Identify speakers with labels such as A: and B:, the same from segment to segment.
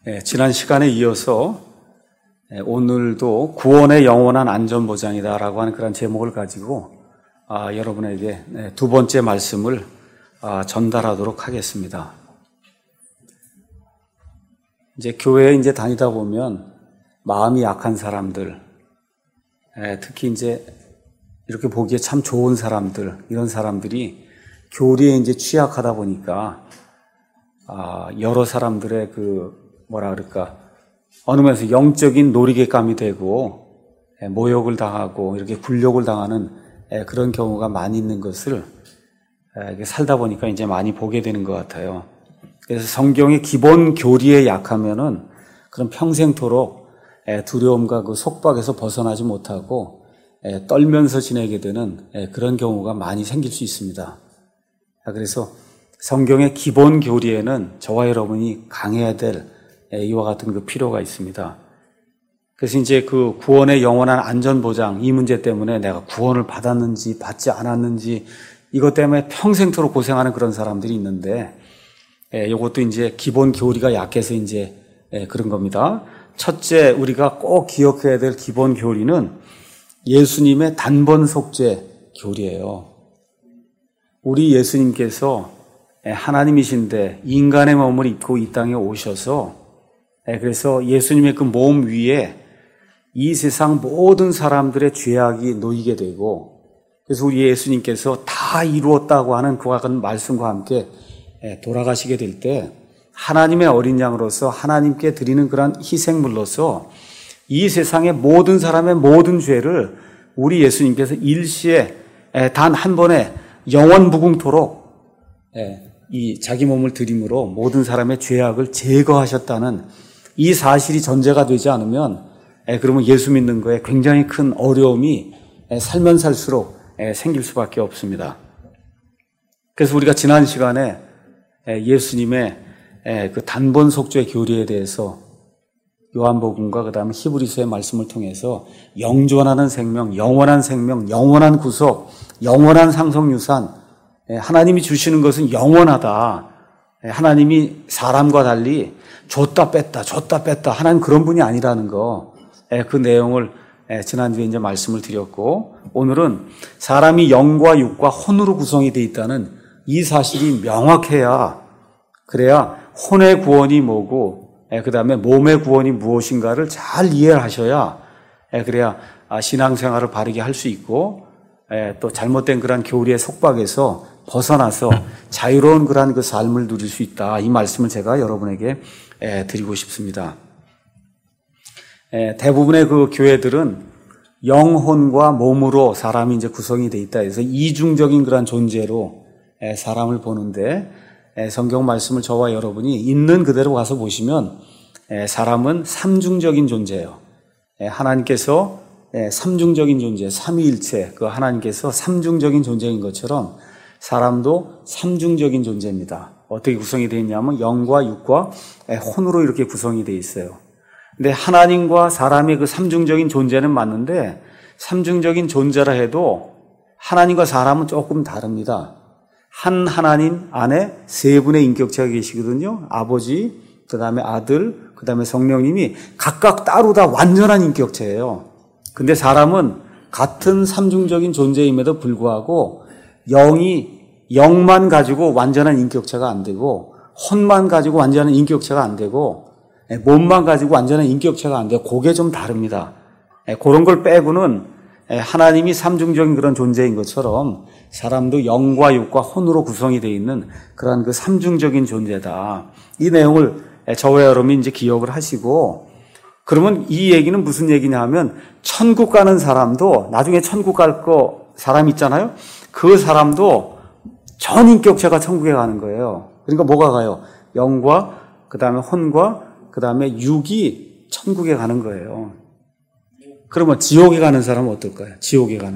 A: 지난 시간에 이어서 오늘도 구원의 영원한 안전보장이다라고 하는 그런 제목을 가지고 여러분에게 두 번째 말씀을 전달하도록 하겠습니다. 이제 교회에 이제 다니다 보면 마음이 약한 사람들, 특히 이제 이렇게 보기에 참 좋은 사람들, 이런 사람들이 교리에 이제 취약하다 보니까 여러 사람들의 어느 면에서 영적인 놀이개감이 되고 모욕을 당하고 이렇게 굴욕을 당하는 그런 경우가 많이 있는 것을 살다 보니까 이제 많이 보게 되는 것 같아요. 그래서 성경의 기본 교리에 약하면은 그런 평생토록 두려움과 그 속박에서 벗어나지 못하고 떨면서 지내게 되는 그런 경우가 많이 생길 수 있습니다. 그래서 성경의 기본 교리에는 저와 여러분이 강해야 될 이와 같은 그 필요가 있습니다. 그래서 이제 그 구원의 영원한 안전보장, 이 문제 때문에 내가 구원을 받았는지 받지 않았는지 이것 때문에 평생토록 고생하는 그런 사람들이 있는데 이것도 이제 기본 교리가 약해서 이제 그런 겁니다. 첫째, 우리가 꼭 기억해야 될 기본 교리는 예수님의 단번 속죄 교리예요. 우리 예수님께서 하나님이신데 인간의 몸을 입고 이 땅에 오셔서 그래서 예수님의 그 몸 위에 이 세상 모든 사람들의 죄악이 놓이게 되고, 그래서 우리 예수님께서 다 이루었다고 하는 그와 같은 말씀과 함께 돌아가시게 될 때 하나님의 어린 양으로서 하나님께 드리는 그런 희생물로서 이 세상의 모든 사람의 모든 죄를 우리 예수님께서 일시에 단 한 번에 영원 무궁토록 이 자기 몸을 드림으로 모든 사람의 죄악을 제거하셨다는 이 사실이 전제가 되지 않으면 그러면 예수 믿는 거에 굉장히 큰 어려움이 살면 살수록 생길 수밖에 없습니다. 그래서 우리가 지난 시간에 예수님의 그 단번 속죄 교리에 대해서 요한복음과 그다음에 히브리서의 말씀을 통해서 영존하는 생명, 영원한 구속, 영원한 상속유산, 하나님이 주시는 것은 영원하다. 하나님이 사람과 달리 줬다 뺐다 하나님 그런 분이 아니라는 거, 그 내용을 지난주에 이제 말씀을 드렸고, 오늘은 사람이 영과 육과 혼으로 구성이 되어 있다는 이 사실이 명확해야, 그래야 혼의 구원이 뭐고 그 다음에 몸의 구원이 무엇인가를 잘 이해하셔야 그래야 신앙생활을 바르게 할 수 있고 또 잘못된 그런 교리의 속박에서 벗어나서 자유로운 그런 그 삶을 누릴 수 있다. 이 말씀을 제가 여러분에게 드리고 싶습니다. 대부분의 그 교회들은 영혼과 몸으로 사람이 이제 구성이 되어 있다 해서 이중적인 그런 존재로 사람을 보는데, 성경 말씀을 저와 여러분이 있는 그대로 가서 보시면 사람은 삼중적인 존재예요. 하나님께서 삼중적인 존재, 삼위일체, 그 하나님께서 삼중적인 존재인 것처럼 사람도 삼중적인 존재입니다. 어떻게 구성이 되어 있냐면 영과 육과 혼으로 이렇게 구성이 되어 있어요. 근데 하나님과 사람의 그 삼중적인 존재는 맞는데, 삼중적인 존재라 해도 하나님과 사람은 조금 다릅니다. 한 하나님 안에 세 분의 인격체가 계시거든요. 아버지, 그 다음에 아들, 그 다음에 성령님이 각각 따로 다 완전한 인격체예요. 근데 사람은 같은 삼중적인 존재임에도 불구하고 영만 가지고 완전한 인격체가 안 되고, 혼만 가지고 완전한 인격체가 안 되고, 몸만 가지고 완전한 인격체가 안 되고, 그게 좀 다릅니다. 그런 걸 빼고는 하나님이 삼중적인 그런 존재인 것처럼 사람도 영과 육과 혼으로 구성이 되어 있는 그런 그 삼중적인 존재다. 이 내용을 저와 여러분이 이제 기억을 하시고, 그러면 이 얘기는 무슨 얘기냐 하면, 천국 가는 사람도 나중에 천국 갈 사람 있잖아요. 그 사람도 전 인격체가 천국에 가는 거예요. 그러니까 뭐가 가요? 영과 그 다음에 혼과 그 다음에 육이 천국에 가는 거예요. 그러면 지옥에 가는 사람은 어떨까요? 지옥에 가는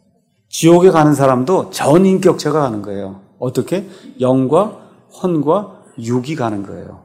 A: 사람도 전 인격체가 가는 거예요. 어떻게? 영과 혼과 육이 가는 거예요.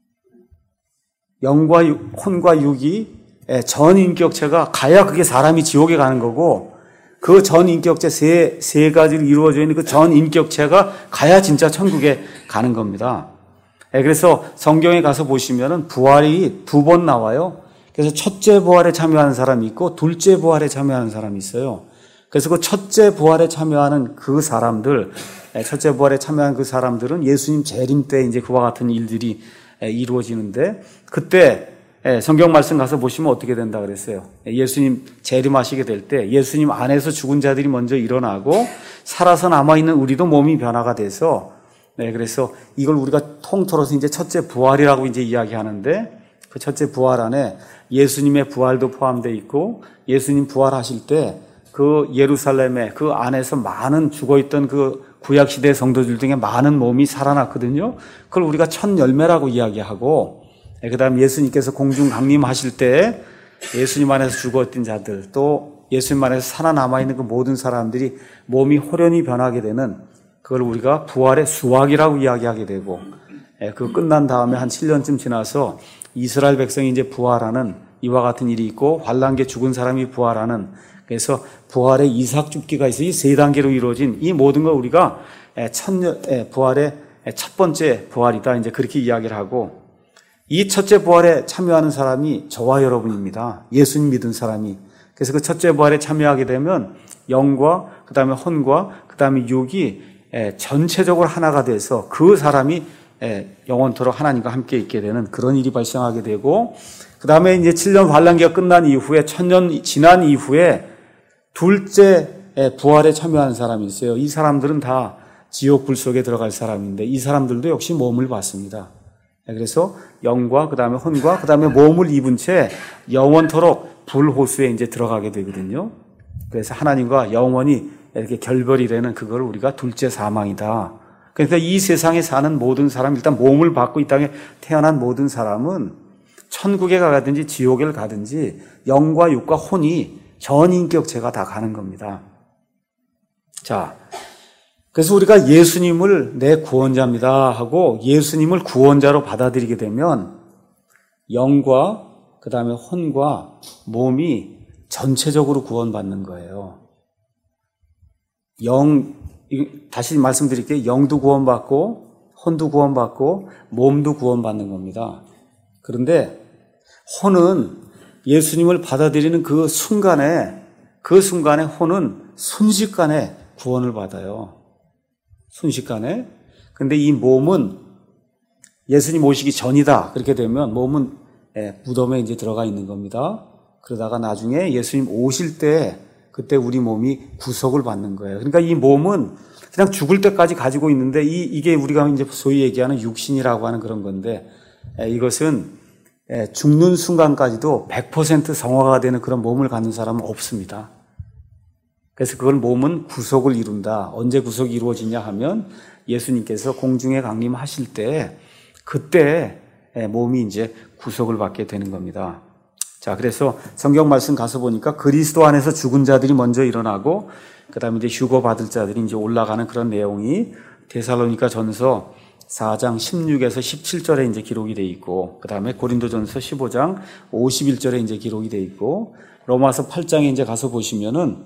A: 영과 혼과 육이 전 인격체가 가야 그게 사람이 지옥에 가는 거고, 그 전 인격체 세 가지로 이루어져 있는 그 전 인격체가 가야 진짜 천국에 가는 겁니다. 그래서 성경에 가서 보시면은 부활이 두 번 나와요. 그래서 첫째 부활에 참여하는 사람이 있고 둘째 부활에 참여하는 사람이 있어요. 그래서 그 첫째 부활에 참여하는 그 사람들, 첫째 부활에 참여한 그 사람들은 예수님 재림 때 이제 그와 같은 일들이 이루어지는데, 그때 성경 말씀 가서 보시면 어떻게 된다 그랬어요. 예수님 재림하시게 될 때 예수님 안에서 죽은 자들이 먼저 일어나고 살아서 남아있는 우리도 몸이 변화가 돼서, 그래서 이걸 우리가 통틀어서 이제 첫째 부활이라고 이제 이야기하는데, 그 첫째 부활 안에 예수님의 부활도 포함되어 있고, 예수님 부활하실 때 그 예루살렘에 그 안에서 많은 죽어있던 그 구약시대 성도들 중에 많은 몸이 살아났거든요. 그걸 우리가 첫 열매라고 이야기하고, 그 다음 예수님께서 공중 강림하실 때 예수님 안에서 죽었던 자들, 또 예수님 안에서 살아남아있는 그 모든 사람들이 몸이 호련히 변하게 되는, 그걸 우리가 부활의 수확이라고 이야기하게 되고, 그 끝난 다음에 한 7년쯤 지나서 이스라엘 백성이 이제 부활하는 이와 같은 일이 있고, 환란기에 죽은 사람이 부활하는, 그래서 부활의 이삭 줍기가 있어 이 세 단계로 이루어진 이 모든 걸 우리가 부활의 첫 번째 부활이다, 이제 그렇게 이야기를 하고, 이 첫째 부활에 참여하는 사람이 저와 여러분입니다. 예수님 믿은 사람이. 그래서 그 첫째 부활에 참여하게 되면 영과 그 다음에 혼과 그 다음에 육이 전체적으로 하나가 돼서 그 사람이 영원토록 하나님과 함께 있게 되는 그런 일이 발생하게 되고, 그 다음에 이제 7년 환란기가 끝난 이후에 1000년 지난 이후에 둘째 부활에 참여하는 사람이 있어요. 이 사람들은 다 지옥 불 속에 들어갈 사람인데, 이 사람들도 역시 몸을 받습니다. 그래서 영과 그 다음에 혼과 그 다음에 몸을 입은 채 영원토록 불호수에 이제 들어가게 되거든요. 그래서 하나님과 영원히 이렇게 결별이 되는, 그걸 우리가 둘째 사망이다. 그러니까 이 세상에 사는 모든 사람, 일단 몸을 받고 이 땅에 태어난 모든 사람은 천국에 가든지 지옥에 가든지 영과 육과 혼이 전인격체가 다 가는 겁니다. 자, 그래서 우리가 예수님을 내 구원자입니다 하고 예수님을 구원자로 받아들이게 되면 영과 그 다음에 혼과 몸이 전체적으로 구원받는 거예요. 다시 말씀드릴게요. 영도 구원받고 혼도 구원받고 몸도 구원받는 겁니다. 그런데 혼은 예수님을 받아들이는 그 순간에 혼은 순식간에 구원을 받아요. 순식간에. 근데 이 몸은 예수님 오시기 전이다, 그렇게 되면 몸은 무덤에 이제 들어가 있는 겁니다. 그러다가 나중에 예수님 오실 때 그때 우리 몸이 구속을 받는 거예요. 그러니까 이 몸은 그냥 죽을 때까지 가지고 있는데 이게 우리가 이제 소위 얘기하는 육신이라고 하는 그런 건데, 이것은 죽는 순간까지도 100% 성화가 되는 그런 몸을 갖는 사람은 없습니다. 그래서 그걸 몸은 구속을 이룬다. 언제 구속이 이루어지냐 하면 예수님께서 공중에 강림하실 때 그때 몸이 이제 구속을 받게 되는 겁니다. 자, 그래서 성경 말씀 가서 보니까 그리스도 안에서 죽은 자들이 먼저 일어나고 그 다음에 이제 휴거 받을 자들이 이제 올라가는 그런 내용이 데살로니가 전서 4장 16에서 17절에 이제 기록이 돼 있고, 그 다음에 고린도전서 15장 51절에 이제 기록이 돼 있고, 로마서 8장에 이제 가서 보시면은,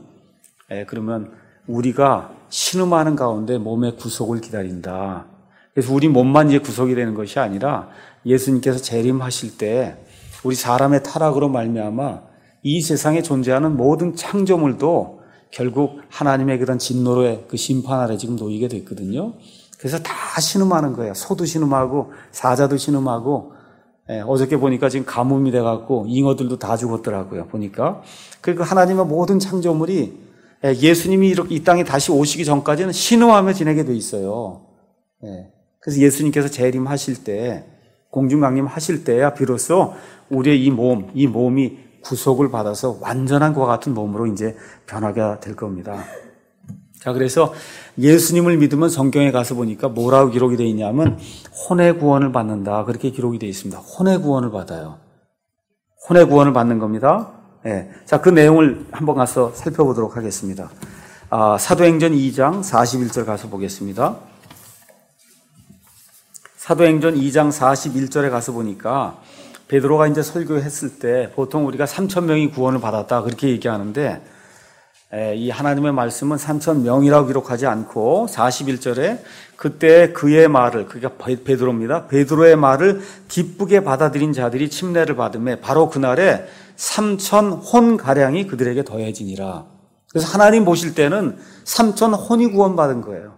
A: 그러면 우리가 신음하는 가운데 몸의 구속을 기다린다. 그래서 우리 몸만 이제 구속이 되는 것이 아니라 예수님께서 재림하실 때 우리 사람의 타락으로 말미암아 이 세상에 존재하는 모든 창조물도 결국 하나님의 그런 진노의 그 심판 아래 지금 놓이게 됐거든요. 그래서 다 신음하는 거예요. 소도 신음하고 사자도 신음하고, 어저께 보니까 지금 가뭄이 돼갖고 잉어들도 다 죽었더라고요. 보니까. 그리고 하나님의 모든 창조물이 예수님이 이렇게 이 땅에 다시 오시기 전까지는 신음하며 지내게 돼 있어요. 그래서 예수님께서 재림하실 때, 공중강림하실 때야 비로소 우리의 이 몸이 구속을 받아서 완전한 것과 같은 몸으로 이제 변하게 될 겁니다. 자, 그래서 예수님을 믿으면 성경에 가서 보니까 뭐라고 기록이 되어 있냐면 혼의 구원을 받는다, 그렇게 기록이 되어 있습니다. 혼의 구원을 받아요. 혼의 구원을 받는 겁니다. 자, 그 내용을 한번 가서 살펴보도록 하겠습니다. 사도행전 2장 41절 가서 보겠습니다. 사도행전 2장 41절에 가서 보니까 베드로가 이제 설교했을 때 보통 우리가 3,000명이 구원을 받았다, 그렇게 얘기하는데, 이 하나님의 말씀은 3,000명이라고 기록하지 않고 41절에 그때 그의 말을, 그러니까 베드로입니다. 베드로의 말을 기쁘게 받아들인 자들이 침례를 받음에 바로 그날에 3,000혼가량이 그들에게 더해지니라. 그래서 하나님 보실 때는 3,000혼이 구원받은 거예요.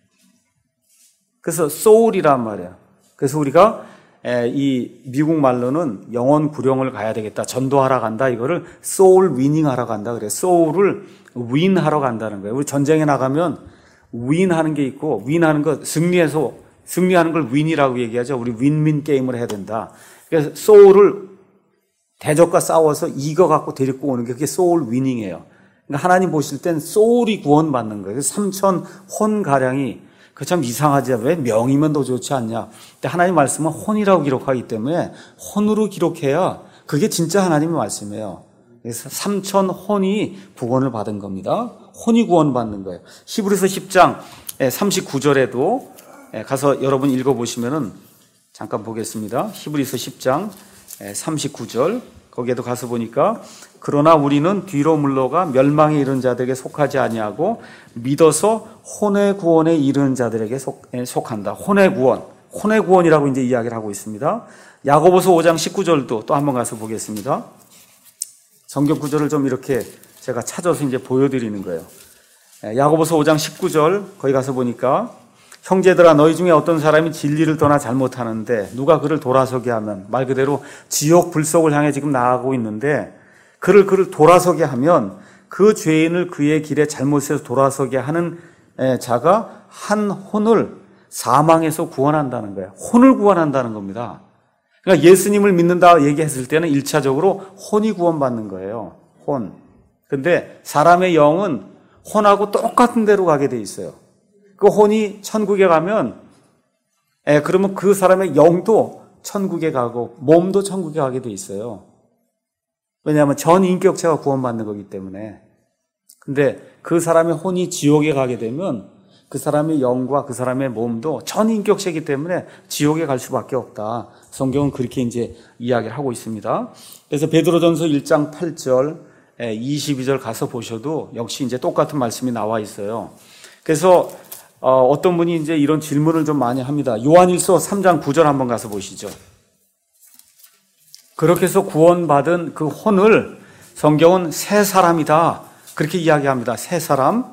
A: 그래서 soul이란 말이에요. 그래서 우리가 이 미국 말로는 영혼 구령을 가야 되겠다, 전도하러 간다, 이거를 soul winning 하러 간다 그래요. soul을 win 하러 간다는 거예요. 우리 전쟁에 나가면 win 하는 게 있고, win 하는 거 승리하는 걸 win이라고 얘기하죠. 우리 win-win 게임을 해야 된다. 그래서 soul을 대적과 싸워서 이겨갖고 데리고 오는 게 그게 soul winning이에요. 그러니까 하나님 보실 땐 soul이 구원받는 거예요. 3,000혼가량이, 그 참 이상하지, 왜 명이면 더 좋지 않냐. 근데 하나님 말씀은 혼이라고 기록하기 때문에 혼으로 기록해야 그게 진짜 하나님의 말씀이에요. 그래서 3,000혼이 구원을 받은 겁니다. 혼이 구원받는 거예요. 히브리서 10장 39절에도 가서 여러분 읽어보시면은 잠깐 보겠습니다. 히브리서 10장 39절, 거기에도 가서 보니까 그러나 우리는 뒤로 물러가 멸망에 이른 자들에게 속하지 아니하고 믿어서 혼의 구원에 이르는 자들에게 속한다. 혼의 구원이라고 이제 이야기를 하고 있습니다. 야고보서 5장 19절도 또 한번 가서 보겠습니다. 성경 구절을 좀 이렇게 제가 찾아서 이제 보여드리는 거예요. 야고보서 5장 19절, 거기 가서 보니까 형제들아 너희 중에 어떤 사람이 진리를 떠나 잘못하는데 누가 그를 돌아서게 하면, 말 그대로 지옥 불속을 향해 지금 나아가고 있는데 그를 돌아서게 하면 그 죄인을 그의 길에 잘못해서 돌아서게 하는 자가 한 혼을 사망에서 구원한다는 거예요. 혼을 구원한다는 겁니다. 그러니까 예수님을 믿는다 얘기했을 때는 1차적으로 혼이 구원받는 거예요. 혼. 근데 사람의 영은 혼하고 똑같은 데로 가게 돼 있어요. 그 혼이 천국에 가면, 그러면 그 사람의 영도 천국에 가고 몸도 천국에 가게 돼 있어요. 왜냐하면 전 인격체가 구원받는 거기 때문에. 근데 그 사람의 혼이 지옥에 가게 되면 그 사람의 영과 그 사람의 몸도 전 인격체이기 때문에 지옥에 갈 수밖에 없다. 성경은 그렇게 이제 이야기를 하고 있습니다. 그래서 베드로전서 1장 8절, 22절 가서 보셔도 역시 이제 똑같은 말씀이 나와 있어요. 그래서 어떤 분이 이제 이런 질문을 좀 많이 합니다. 요한일서 3장 9절 한번 가서 보시죠. 그렇게 해서 구원받은 그 혼을 성경은 새 사람이다, 그렇게 이야기합니다. 새 사람.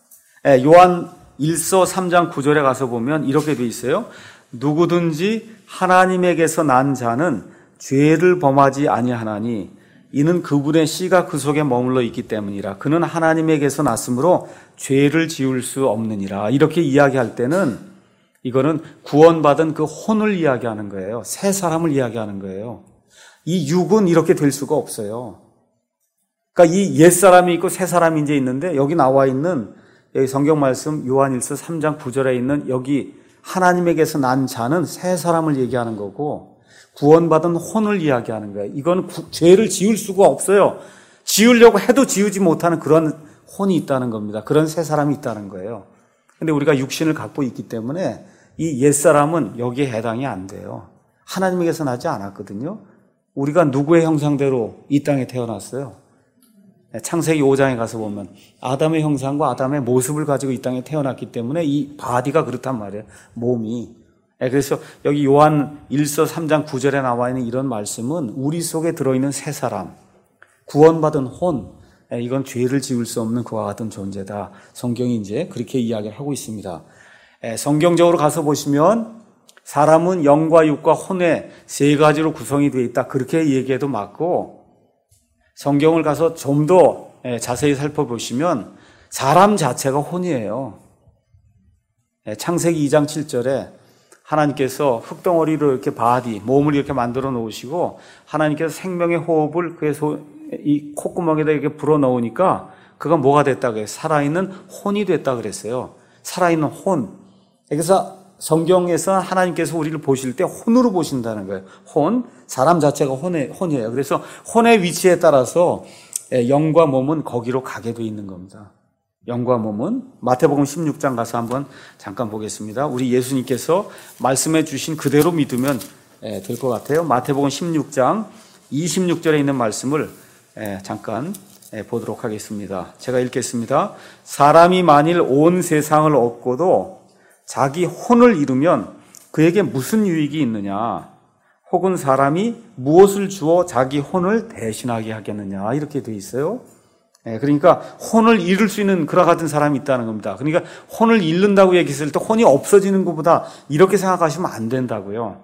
A: 요한일서 3장 9절에 가서 보면 이렇게 돼 있어요. 누구든지 하나님에게서 난 자는 죄를 범하지 아니하나니 이는 그분의 씨가 그 속에 머물러 있기 때문이라. 그는 하나님에게서 났으므로 죄를 지을 수 없느니라. 이렇게 이야기할 때는 이거는 구원받은 그 혼을 이야기하는 거예요. 새 사람을 이야기하는 거예요. 이 육은 이렇게 될 수가 없어요. 그러니까 이 옛사람이 있고 새 사람이 이제 있는데, 여기 나와 있는 여기 성경 말씀 요한일서 3장 9절에 있는 여기 하나님에게서 난 자는 새 사람을 얘기하는 거고, 구원받은 혼을 이야기하는 거예요. 이건 죄를 지을 수가 없어요. 지으려고 해도 지우지 못하는 그런 혼이 있다는 겁니다. 그런 새 사람이 있다는 거예요. 근데 우리가 육신을 갖고 있기 때문에 이 옛사람은 여기에 해당이 안 돼요. 하나님에게서 나지 않았거든요. 우리가 누구의 형상대로 이 땅에 태어났어요? 창세기 5장에 가서 보면 아담의 형상과 아담의 모습을 가지고 이 땅에 태어났기 때문에 이 바디가 그렇단 말이에요. 몸이. 그래서 여기 요한 1서 3장 9절에 나와 있는 이런 말씀은 우리 속에 들어있는 새 사람, 구원받은 혼, 이건 죄를 지을 수 없는 그와 같은 존재다. 성경이 이제 그렇게 이야기를 하고 있습니다. 성경적으로 가서 보시면 사람은 영과 육과 혼의 세 가지로 구성이 되어 있다, 그렇게 얘기해도 맞고, 성경을 가서 좀 더 자세히 살펴보시면 사람 자체가 혼이에요. 창세기 2장 7절에 하나님께서 흙덩어리로 이렇게 몸을 이렇게 만들어 놓으시고 하나님께서 생명의 호흡을 그래서 이 콧구멍에다 이렇게 불어 넣으니까 그가 뭐가 됐다 그래요? 살아있는 혼이 됐다 그랬어요. 살아있는 혼. 그래서 성경에서 하나님께서 우리를 보실 때 혼으로 보신다는 거예요. 혼, 사람 자체가 혼이에요. 그래서 혼의 위치에 따라서 영과 몸은 거기로 가게 돼 있는 겁니다. 영과 몸은 마태복음 16장 가서 한번 잠깐 보겠습니다. 우리 예수님께서 말씀해 주신 그대로 믿으면 될 것 같아요. 마태복음 16장 26절에 있는 말씀을 잠깐 보도록 하겠습니다. 제가 읽겠습니다. 사람이 만일 온 세상을 얻고도 자기 혼을 잃으면 그에게 무슨 유익이 있느냐? 혹은 사람이 무엇을 주어 자기 혼을 대신하게 하겠느냐? 이렇게 돼 있어요. 그러니까 혼을 잃을 수 있는 그와 같은 사람이 있다는 겁니다. 그러니까 혼을 잃는다고 얘기했을 때 혼이 없어지는 것보다 이렇게 생각하시면 안 된다고요.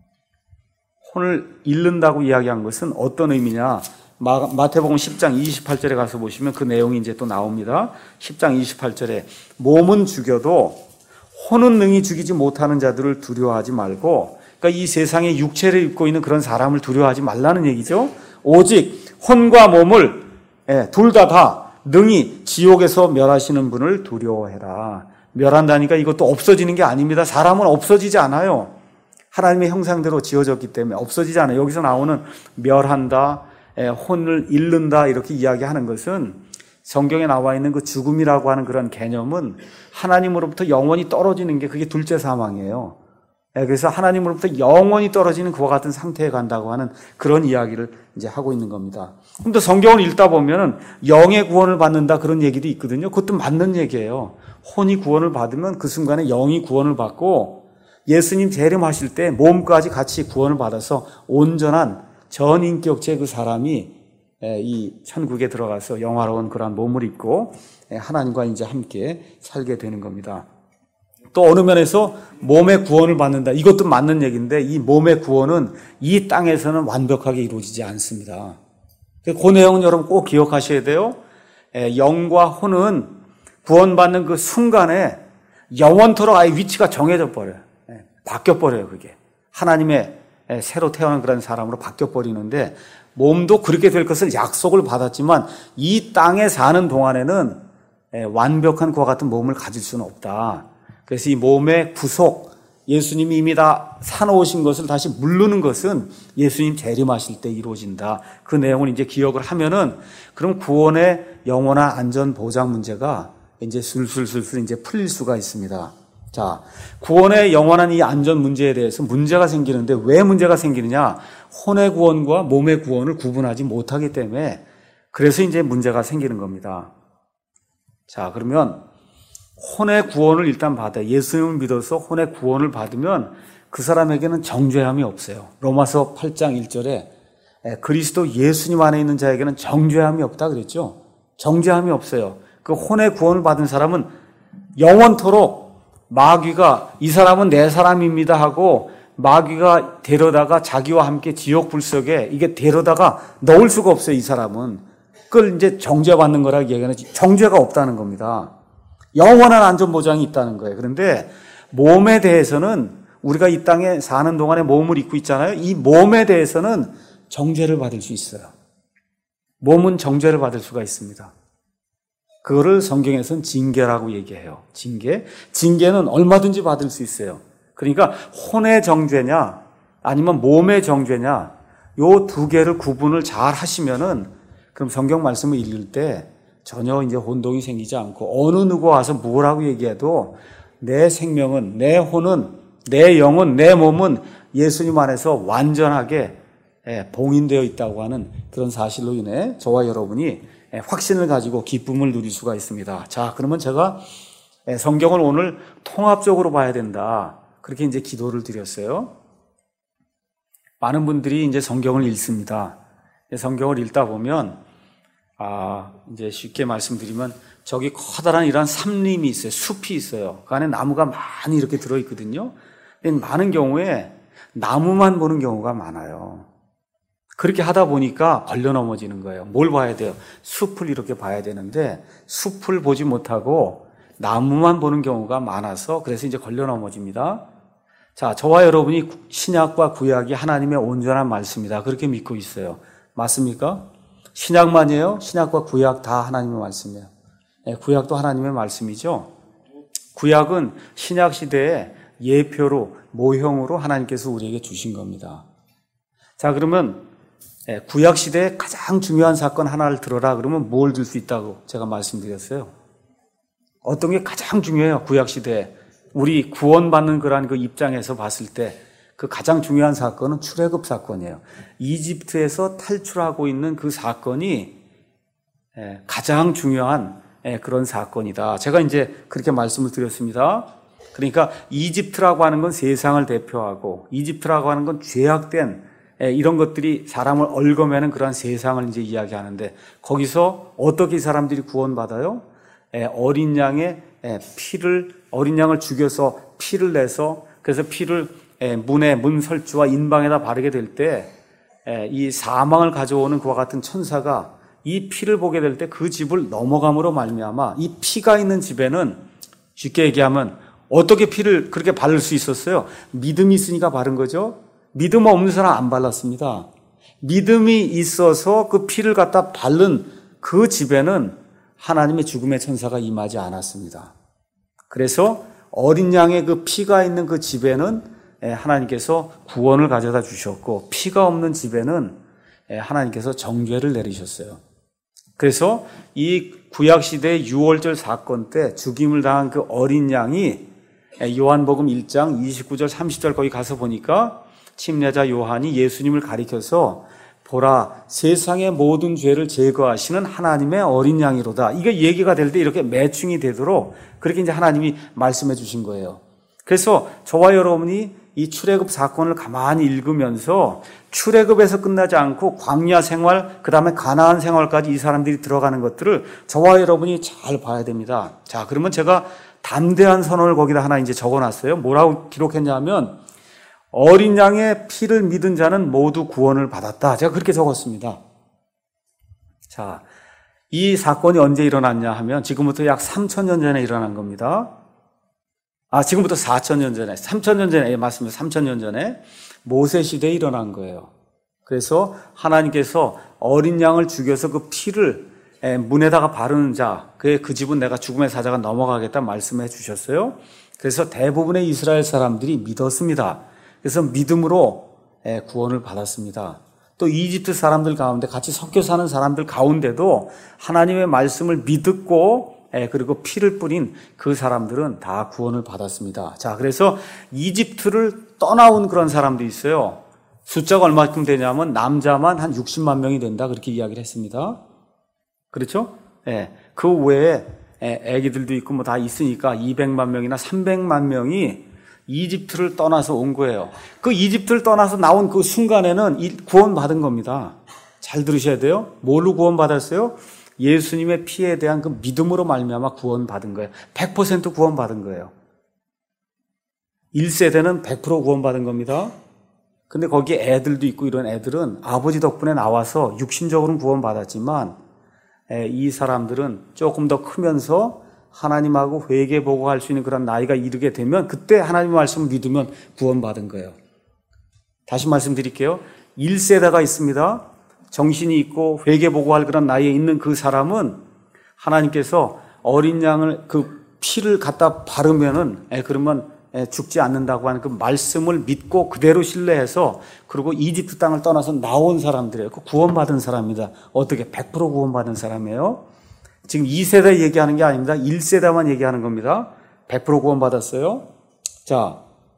A: 혼을 잃는다고 이야기한 것은 어떤 의미냐? 마태복음 10장 28절에 가서 보시면 그 내용이 이제 또 나옵니다. 10장 28절에 몸은 죽여도 혼은 능히 죽이지 못하는 자들을 두려워하지 말고, 그러니까 이 세상에 육체를 입고 있는 그런 사람을 두려워하지 말라는 얘기죠. 오직 혼과 몸을 둘 다 능히 지옥에서 멸하시는 분을 두려워해라. 멸한다니까 이것도 없어지는 게 아닙니다. 사람은 없어지지 않아요. 하나님의 형상대로 지어졌기 때문에 없어지지 않아요. 여기서 나오는 멸한다, 혼을 잃는다 이렇게 이야기하는 것은 성경에 나와 있는 그 죽음이라고 하는 그런 개념은 하나님으로부터 영원히 떨어지는 게 그게 둘째 사망이에요. 그래서 하나님으로부터 영원히 떨어지는 그와 같은 상태에 간다고 하는 그런 이야기를 이제 하고 있는 겁니다. 근데 성경을 읽다 보면은 영의 구원을 받는다 그런 얘기도 있거든요. 그것도 맞는 얘기예요. 혼이 구원을 받으면 그 순간에 영이 구원을 받고 예수님 재림하실 때 몸까지 같이 구원을 받아서 온전한 전인격체 그 사람이 이 천국에 들어가서 영화로운 그러한 몸을 입고 하나님과 이제 함께 살게 되는 겁니다. 또 어느 면에서 몸의 구원을 받는다. 이것도 맞는 얘기인데 이 몸의 구원은 이 땅에서는 완벽하게 이루어지지 않습니다. 그 내용은 여러분 꼭 기억하셔야 돼요. 영과 혼은 구원받는 그 순간에 영원토록 아예 위치가 정해져 버려요. 바뀌어 버려요, 그게. 하나님의 새로 태어난 그런 사람으로 바뀌어 버리는데 몸도 그렇게 될 것을 약속을 받았지만 이 땅에 사는 동안에는 완벽한 그와 같은 몸을 가질 수는 없다. 그래서 이 몸의 구속, 예수님이 이미 다 사놓으신 것을 다시 물르는 것은 예수님 재림하실 때 이루어진다. 그 내용을 이제 기억을 하면은 그럼 구원의 영원한 안전 보장 문제가 이제 슬슬 이제 풀릴 수가 있습니다. 자, 구원의 영원한 이 안전 문제에 대해서 문제가 생기는데 왜 문제가 생기느냐? 혼의 구원과 몸의 구원을 구분하지 못하기 때문에 그래서 이제 문제가 생기는 겁니다. 자, 그러면 혼의 구원을 일단 받아요. 예수님을 믿어서 혼의 구원을 받으면 그 사람에게는 정죄함이 없어요. 로마서 8장 1절에 그리스도 예수님 안에 있는 자에게는 정죄함이 없다 그랬죠. 정죄함이 없어요. 그 혼의 구원을 받은 사람은 영원토록 마귀가 이 사람은 내 사람입니다 하고 마귀가 데려다가 자기와 함께 지옥 불속에 이게 데려다가 넣을 수가 없어요. 이 사람은. 그걸 이제 정죄받는 거라고 얘기하는 정죄가 없다는 겁니다. 영원한 안전보장이 있다는 거예요. 그런데 몸에 대해서는 우리가 이 땅에 사는 동안에 몸을 입고 있잖아요. 이 몸에 대해서는 정죄를 받을 수 있어요. 몸은 정죄를 받을 수가 있습니다. 그거를 성경에서는 징계라고 얘기해요. 징계는 얼마든지 받을 수 있어요. 그러니까 혼의 정죄냐 아니면 몸의 정죄냐 요 두 개를 구분을 잘 하시면은 그럼 성경 말씀을 읽을 때 전혀 이제 혼동이 생기지 않고 어느 누가 와서 뭐라고 얘기해도 내 생명은, 내 혼은, 내 영은, 내 몸은 예수님 안에서 완전하게 봉인되어 있다고 하는 그런 사실로 인해 저와 여러분이 확신을 가지고 기쁨을 누릴 수가 있습니다. 자, 그러면 제가 성경을 오늘 통합적으로 봐야 된다. 그렇게 이제 기도를 드렸어요. 많은 분들이 이제 성경을 읽습니다. 성경을 읽다 보면 이제 쉽게 말씀드리면 저기 커다란 이런 삼림이 있어요. 숲이 있어요. 그 안에 나무가 많이 이렇게 들어있거든요. 근데 많은 경우에 나무만 보는 경우가 많아요. 그렇게 하다 보니까 걸려 넘어지는 거예요. 뭘 봐야 돼요? 숲을 이렇게 봐야 되는데 숲을 보지 못하고 나무만 보는 경우가 많아서 그래서 이제 걸려 넘어집니다. 자, 저와 여러분이 신약과 구약이 하나님의 온전한 말씀이다. 그렇게 믿고 있어요. 맞습니까? 신약만이에요? 신약과 구약 다 하나님의 말씀이에요. 구약도 하나님의 말씀이죠. 구약은 신약 시대의 예표로 모형으로 하나님께서 우리에게 주신 겁니다. 자, 그러면 구약 시대에 가장 중요한 사건 하나를 들어라 그러면 뭘 들 수 있다고 제가 말씀드렸어요. 어떤 게 가장 중요해요. 구약 시대에 우리 구원받는 그런 그 입장에서 봤을 때 그 가장 중요한 사건은 출애굽 사건이에요. 이집트에서 탈출하고 있는 그 사건이 가장 중요한 그런 사건이다. 제가 이제 그렇게 말씀을 드렸습니다. 그러니까 이집트라고 하는 건 세상을 대표하고 이집트라고 하는 건 죄악된 이런 것들이 사람을 얽어매는 그러한 세상을 이제 이야기하는데 거기서 어떻게 이 사람들이 구원받아요? 어린 양의 어린 양을 죽여서 피를 내서 그래서 피를 문 설주와 인방에다 바르게 될 때 이 사망을 가져오는 그와 같은 천사가 이 피를 보게 될 때 그 집을 넘어감으로 말미암아 이 피가 있는 집에는 쉽게 얘기하면 어떻게 피를 그렇게 바를 수 있었어요? 믿음이 있으니까 바른 거죠. 믿음 없는 사람 안 발랐습니다. 믿음이 있어서 그 피를 갖다 바른 그 집에는 하나님의 죽음의 천사가 임하지 않았습니다. 그래서 어린 양의 그 피가 있는 그 집에는 하나님께서 구원을 가져다 주셨고 피가 없는 집에는 하나님께서 정죄를 내리셨어요. 그래서 이 구약시대의 유월절 사건 때 죽임을 당한 그 어린 양이 요한복음 1장 29절 30절 거기 가서 보니까 침례자 요한이 예수님을 가리켜서 보라 세상의 모든 죄를 제거하시는 하나님의 어린 양이로다. 이게 얘기가 될 때 이렇게 매칭이 되도록 그렇게 이제 하나님이 말씀해 주신 거예요. 그래서 저와 여러분이 이 출애굽 사건을 가만히 읽으면서 출애굽에서 끝나지 않고 광야 생활, 그 다음에 가나안 생활까지 이 사람들이 들어가는 것들을 저와 여러분이 잘 봐야 됩니다. 자, 그러면 제가 담대한 선언을 거기다 하나 이제 적어놨어요. 뭐라고 기록했냐면 어린 양의 피를 믿은 자는 모두 구원을 받았다. 제가 그렇게 적었습니다. 자, 이 사건이 언제 일어났냐 하면 지금부터 약 3,000년 전에 일어난 겁니다. 지금부터 4,000년 전에, 3,000년 전에, 맞습니다. 3,000년 전에 모세 시대에 일어난 거예요. 그래서 하나님께서 어린 양을 죽여서 그 피를 문에다가 바르는 자, 그 집은 내가 죽음의 사자가 넘어가겠다 말씀해 주셨어요. 그래서 대부분의 이스라엘 사람들이 믿었습니다. 그래서 믿음으로 구원을 받았습니다. 또 이집트 사람들 가운데 같이 섞여 사는 사람들 가운데도 하나님의 말씀을 믿고 그리고 피를 뿌린 그 사람들은 다 구원을 받았습니다. 자, 그래서 이집트를 떠나온 그런 사람도 있어요. 숫자가 얼마큼 되냐면 남자만 한 60만 명이 된다 그렇게 이야기를 했습니다. 그렇죠? 그 외에 애기들도 있고 뭐 다 있으니까 200만 명이나 300만 명이 이집트를 떠나서 온 거예요. 그 이집트를 떠나서 나온 그 순간에는 구원받은 겁니다. 잘 들으셔야 돼요. 뭘로 구원받았어요? 예수님의 피에 대한 그 믿음으로 말미암아 구원받은 거예요. 100% 구원받은 거예요. 1세대는 100% 구원받은 겁니다. 근데 거기에 애들도 있고 이런 애들은 아버지 덕분에 나와서 육신적으로는 구원받았지만 이 사람들은 조금 더 크면서 하나님하고 회개보고할 수 있는 그런 나이가 이르게 되면 그때 하나님의 말씀을 믿으면 구원받은 거예요. 다시 말씀드릴게요. 1세대가 있습니다. 정신이 있고 회개보고할 그런 나이에 있는 그 사람은 하나님께서 어린 양을 그 피를 갖다 바르면은 그러면 죽지 않는다고 하는 그 말씀을 믿고 그대로 신뢰해서 그리고 이집트 땅을 떠나서 나온 사람들이에요. 그 구원받은 사람입니다. 어떻게 100% 구원받은 사람이에요? 지금 2세대 얘기하는 게 아닙니다. 1세대만 얘기하는 겁니다. 100% 구원받았어요. 자,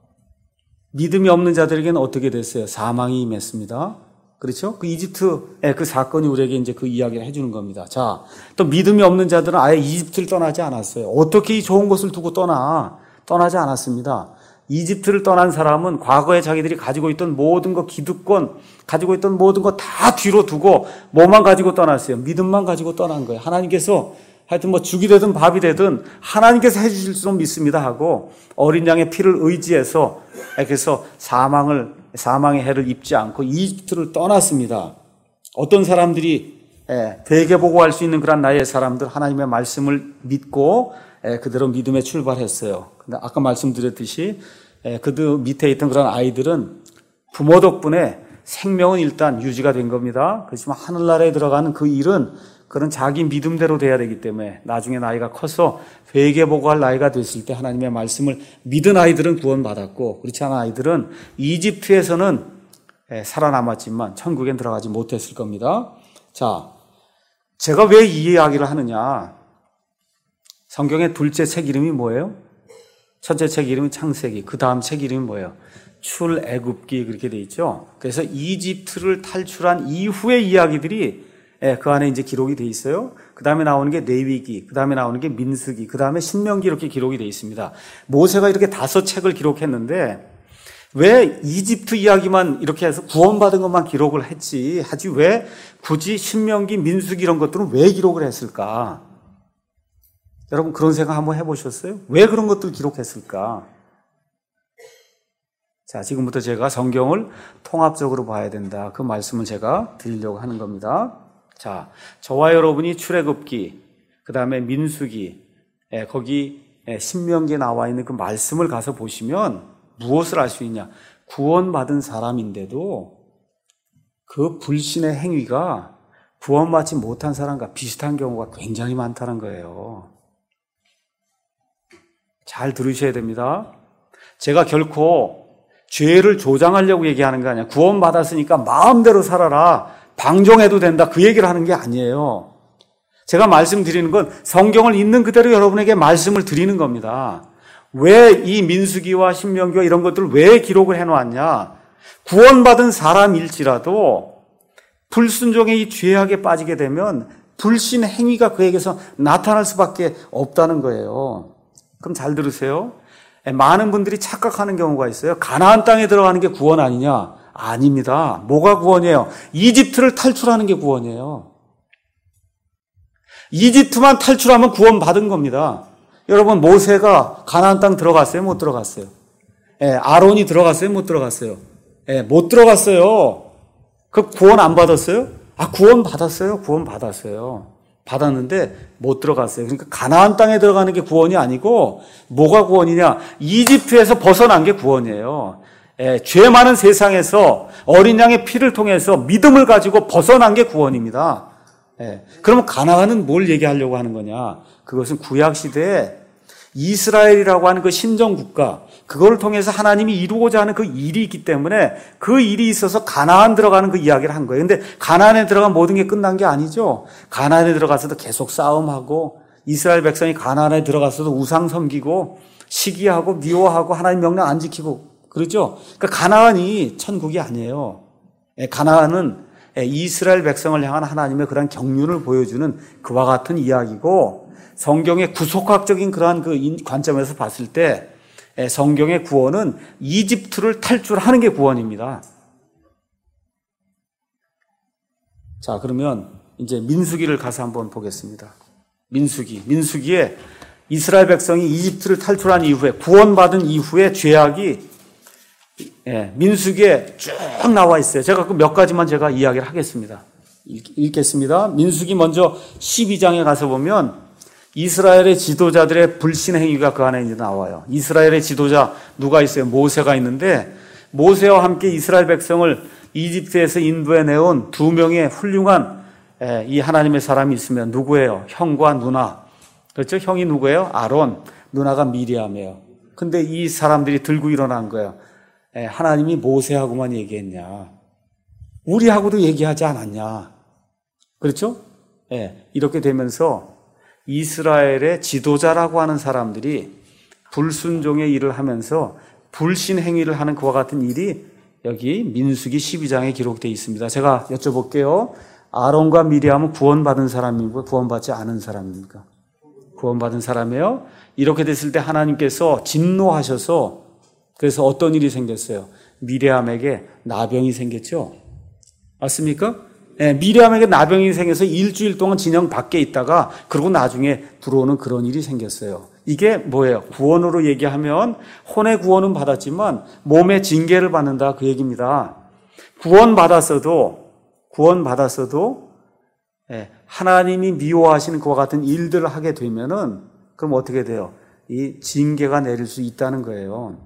A: 믿음이 없는 자들에게는 어떻게 됐어요? 사망이 임했습니다. 그렇죠? 그 이집트의 그 사건이 우리에게 이제 그 이야기를 해주는 겁니다. 자, 또 믿음이 없는 자들은 아예 이집트를 떠나지 않았어요. 어떻게 이 좋은 곳을 두고 떠나지 않았습니다. 이집트를 떠난 사람은 과거에 자기들이 가지고 있던 모든 거, 기득권, 가지고 있던 모든 거 다 뒤로 두고 뭐만 가지고 떠났어요? 믿음만 가지고 떠난 거예요. 하나님께서 하여튼 뭐 죽이 되든 밥이 되든 하나님께서 해주실 수는 믿습니다 하고 어린 양의 피를 의지해서 그래서 사망의 해를 입지 않고 이집트를 떠났습니다. 어떤 사람들이 회개보고할 수 있는 그런 나이의 사람들 하나님의 말씀을 믿고 그대로 믿음에 출발했어요. 근데 아까 말씀드렸듯이 그들 밑에 있던 그런 아이들은 부모 덕분에 생명은 일단 유지가 된 겁니다. 그렇지만 하늘나라에 들어가는 그 일은 그런 자기 믿음대로 돼야 되기 때문에 나중에 나이가 커서 회개보고할 나이가 됐을 때 하나님의 말씀을 믿은 아이들은 구원받았고 그렇지 않은 아이들은 이집트에서는 살아남았지만 천국엔 들어가지 못했을 겁니다. 자, 제가 왜 이 이야기를 하느냐? 성경의 둘째 책 이름이 뭐예요? 첫째 책 이름이 창세기, 그 다음 책 이름이 뭐예요? 출애굽기 그렇게 돼 있죠. 그래서 이집트를 탈출한 이후의 이야기들이 그 안에 이제 기록이 돼 있어요. 그 다음에 나오는 게 레위기, 그 다음에 나오는 게 민수기, 그 다음에 신명기 이렇게 기록이 돼 있습니다. 모세가 이렇게 5책을 기록했는데 왜 이집트 이야기만 이렇게 해서 구원받은 것만 기록을 하지 왜 굳이 신명기, 민수기 이런 것들은 왜 기록을 했을까? 여러분 그런 생각 한번 해보셨어요? 왜 그런 것들 기록했을까? 자, 지금부터 제가 성경을 통합적으로 봐야 된다. 그 말씀을 제가 드리려고 하는 겁니다. 자, 저와 여러분이 출애굽기, 그 다음에 민수기, 거기 신명기에 나와 있는 그 말씀을 가서 보시면 무엇을 알 수 있냐? 구원받은 사람인데도 그 불신의 행위가 구원받지 못한 사람과 비슷한 경우가 굉장히 많다는 거예요. 잘 들으셔야 됩니다. 제가 결코 죄를 조장하려고 얘기하는 게 아니야. 구원받았으니까 마음대로 살아라. 방종해도 된다. 그 얘기를 하는 게 아니에요. 제가 말씀드리는 건 성경을 있는 그대로 여러분에게 말씀을 드리는 겁니다. 왜 이 민수기와 신명기와 이런 것들을 왜 기록을 해놓았냐? 구원받은 사람일지라도 불순종의 이 죄악에 빠지게 되면 불신 행위가 그에게서 나타날 수밖에 없다는 거예요. 그럼 잘 들으세요. 많은 분들이 착각하는 경우가 있어요. 가나안 땅에 들어가는 게 구원 아니냐? 아닙니다. 뭐가 구원이에요? 이집트를 탈출하는 게 구원이에요. 이집트만 탈출하면 구원받은 겁니다. 여러분 모세가 가나안 땅 들어갔어요? 못 들어갔어요? 아론이 들어갔어요? 못 들어갔어요? 못 들어갔어요. 그 구원 안 받았어요? 구원 받았어요. 구원 받았어요. 받았는데 못 들어갔어요. 그러니까 가나안 땅에 들어가는 게 구원이 아니고 뭐가 구원이냐? 이집트에서 벗어난 게 구원이에요. 죄 많은 세상에서 어린 양의 피를 통해서 믿음을 가지고 벗어난 게 구원입니다. 그러면 가나안은 뭘 얘기하려고 하는 거냐? 그것은 구약시대에 이스라엘이라고 하는 그 신정국가, 그걸 통해서 하나님이 이루고자 하는 그 일이 있기 때문에 그 일이 있어서 가나안 들어가는 그 이야기를 한 거예요. 근데 가나안에 들어간 모든 게 끝난 게 아니죠. 가나안에 들어가서도 계속 싸움하고 이스라엘 백성이 가나안에 들어가서도 우상 섬기고 시기하고 미워하고 하나님 명령 안 지키고 그러죠. 그러니까 가나안이 천국이 아니에요. 가나안은 이스라엘 백성을 향한 하나님의 그런 경륜을 보여주는 그와 같은 이야기고 성경의 구속학적인 그러한 그 관점에서 봤을 때 성경의 구원은 이집트를 탈출하는 게 구원입니다. 자, 그러면 이제 민수기를 가서 한번 보겠습니다. 민수기에 이스라엘 백성이 이집트를 탈출한 이후에 구원받은 이후에 죄악이 민수기에 쭉 나와 있어요. 제가 그 몇 가지만 제가 이야기를 하겠습니다. 읽겠습니다. 민수기 먼저 12장에 가서 보면 이스라엘의 지도자들의 불신 행위가 그 안에 이제 나와요. 이스라엘의 지도자 누가 있어요? 모세가 있는데 모세와 함께 이스라엘 백성을 이집트에서 인도해 내온 2명의 훌륭한 이 하나님의 사람이 있으면 누구예요? 형과 누나. 그렇죠? 형이 누구예요? 아론. 누나가 미리암이에요. 근데 이 사람들이 들고 일어난 거예요. 하나님이 모세하고만 얘기했냐? 우리하고도 얘기하지 않았냐? 그렇죠? 이렇게 되면서 이스라엘의 지도자라고 하는 사람들이 불순종의 일을 하면서 불신 행위를 하는 그와 같은 일이 여기 민수기 12장에 기록되어 있습니다. 제가 여쭤볼게요. 아론과 미리암은 구원받은 사람입니까? 구원받지 않은 사람입니까? 구원받은 사람이에요. 이렇게 됐을 때 하나님께서 진노하셔서 그래서 어떤 일이 생겼어요? 미리암에게 나병이 생겼죠? 맞습니까? 미리암에게 나병이 생겨서 일주일 동안 진영 밖에 있다가 그리고 나중에 들어오는 그런 일이 생겼어요. 이게 뭐예요? 구원으로 얘기하면 혼의 구원은 받았지만 몸의 징계를 받는다 그 얘기입니다. 구원받았어도 하나님이 미워하시는 그와 같은 일들을 하게 되면은 그럼 어떻게 돼요? 이 징계가 내릴 수 있다는 거예요.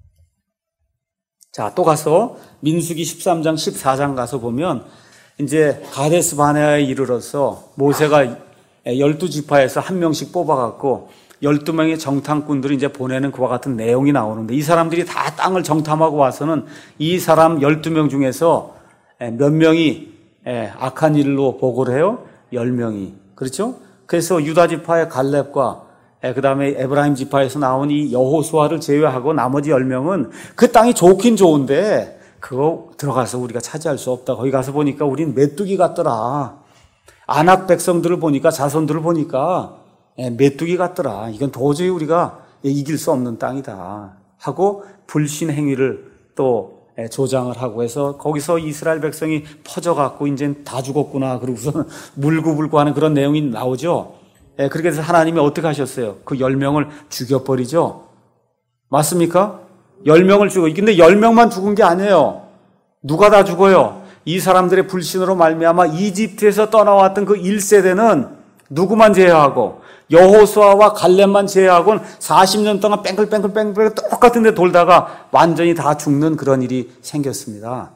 A: 자, 또 가서 민수기 13장, 14장 가서 보면 이제 가데스 바네아에 이르러서 모세가 12지파에서 한 명씩 뽑아갖고 12명의 정탐꾼들을 이제 보내는 그와 같은 내용이 나오는데 이 사람들이 다 땅을 정탐하고 와서는 이 사람 12명 중에서 몇 명이 악한 일로 보고를 해요? 10명이. 그렇죠? 그래서 유다 지파의 갈렙과 그 다음에 에브라임 지파에서 나온 이 여호수아를 제외하고 나머지 10명은 그 땅이 좋긴 좋은데 그거 들어가서 우리가 차지할 수 없다. 거기 가서 보니까 우린 메뚜기 같더라. 아낙 백성들을 보니까, 자손들을 보니까 메뚜기 같더라. 이건 도저히 우리가 이길 수 없는 땅이다 하고 불신 행위를 또 조장을 하고 해서 거기서 이스라엘 백성이 퍼져갖고 이제 다 죽었구나. 그러고서 물구불구 하는 그런 내용이 나오죠. 그렇게 해서 하나님이 어떻게 하셨어요? 그 10명을 죽여버리죠. 맞습니까? 10명을 죽어. 근데 10명만 죽은 게 아니에요. 누가 다 죽어요? 이 사람들의 불신으로 말미암아 이집트에서 떠나왔던 그 1세대는 누구만 제외하고 여호수아와 갈렙만 제외하고는 40년 동안 뺑글뺑글 똑같은 데 돌다가 완전히 다 죽는 그런 일이 생겼습니다.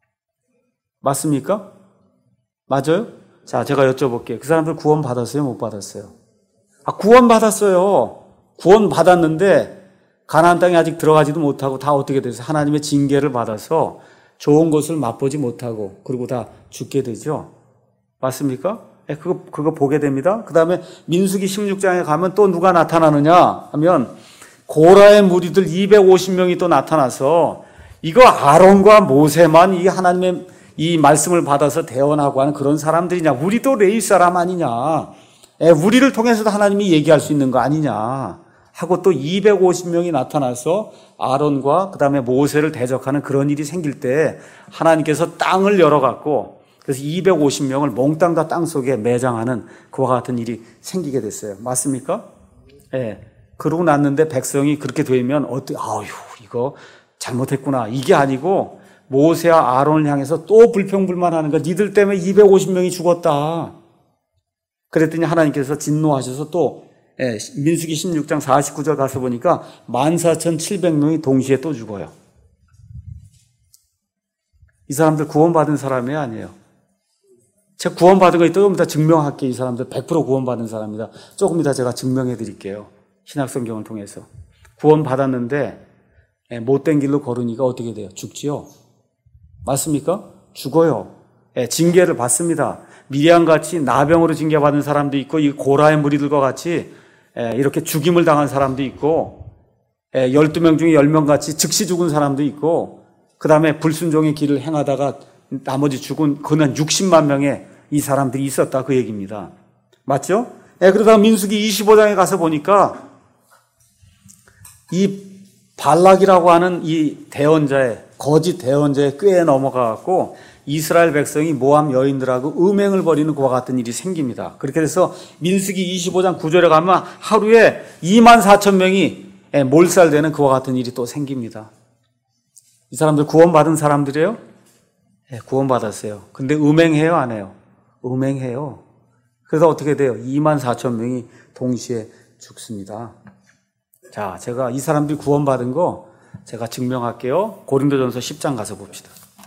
A: 맞습니까? 맞아요? 자, 제가 여쭤볼게요. 그 사람들 구원 받았어요? 못 받았어요? 구원 받았어요. 구원 받았는데 가나안 땅에 아직 들어가지도 못하고 다 어떻게 돼서 하나님의 징계를 받아서 좋은 것을 맛보지 못하고 그리고 다 죽게 되죠. 맞습니까? 그거 보게 됩니다. 그 다음에 민수기 16장에 가면 또 누가 나타나느냐 하면 고라의 무리들 250명이 또 나타나서 이거 아론과 모세만 이 하나님의 이 말씀을 받아서 대언하고 하는 그런 사람들이냐. 우리도 레위 사람 아니냐. 우리를 통해서도 하나님이 얘기할 수 있는 거 아니냐. 하고 또 250명이 나타나서 아론과 그 다음에 모세를 대적하는 그런 일이 생길 때 하나님께서 땅을 열어갖고 그래서 250명을 몽땅 다 땅 속에 매장하는 그와 같은 일이 생기게 됐어요. 맞습니까? 그러고 났는데 백성이 그렇게 되면 아유, 이거 잘못했구나. 이게 아니고 모세와 아론을 향해서 또 불평불만하는 거야. 니들 때문에 250명이 죽었다. 그랬더니 하나님께서 진노하셔서 또 민수기 16장 49절 가서 보니까 14,700명이 동시에 또 죽어요. 이 사람들 구원받은 사람이 아니에요. 제가 구원받은 거 조금 이따 증명할게요. 이 사람들 100% 구원받은 사람이다. 조금 이따 제가 증명해 드릴게요. 신약성경을 통해서. 구원받았는데 못된 길로 걸으니까 어떻게 돼요? 죽지요. 맞습니까? 죽어요. 징계를 받습니다. 미리암같이 나병으로 징계받은 사람도 있고 이 고라의 무리들과 같이 이렇게 죽임을 당한 사람도 있고 12명 중에 10명 같이 즉시 죽은 사람도 있고 그 다음에 불순종의 길을 행하다가 나머지 죽은 그는 60만 명의 이 사람들이 있었다 그 얘기입니다. 맞죠? 그러다가 민수기 25장에 가서 보니까 이 발락이라고 하는 이 대언자의 거짓 대언자의 꾀에 넘어가갖고 이스라엘 백성이 모함 여인들하고 음행을 벌이는 그와 같은 일이 생깁니다. 그렇게 돼서 민수기 25장 9절에 가면 하루에 24,000명이 몰살되는 그와 같은 일이 또 생깁니다. 이 사람들 구원받은 사람들이에요? 구원받았어요. 근데 음행해요? 안 해요? 음행해요. 그래서 어떻게 돼요? 24,000명이 동시에 죽습니다. 자, 제가 이 사람들이 구원받은 거 제가 증명할게요. 고린도전서 10장 가서 봅시다.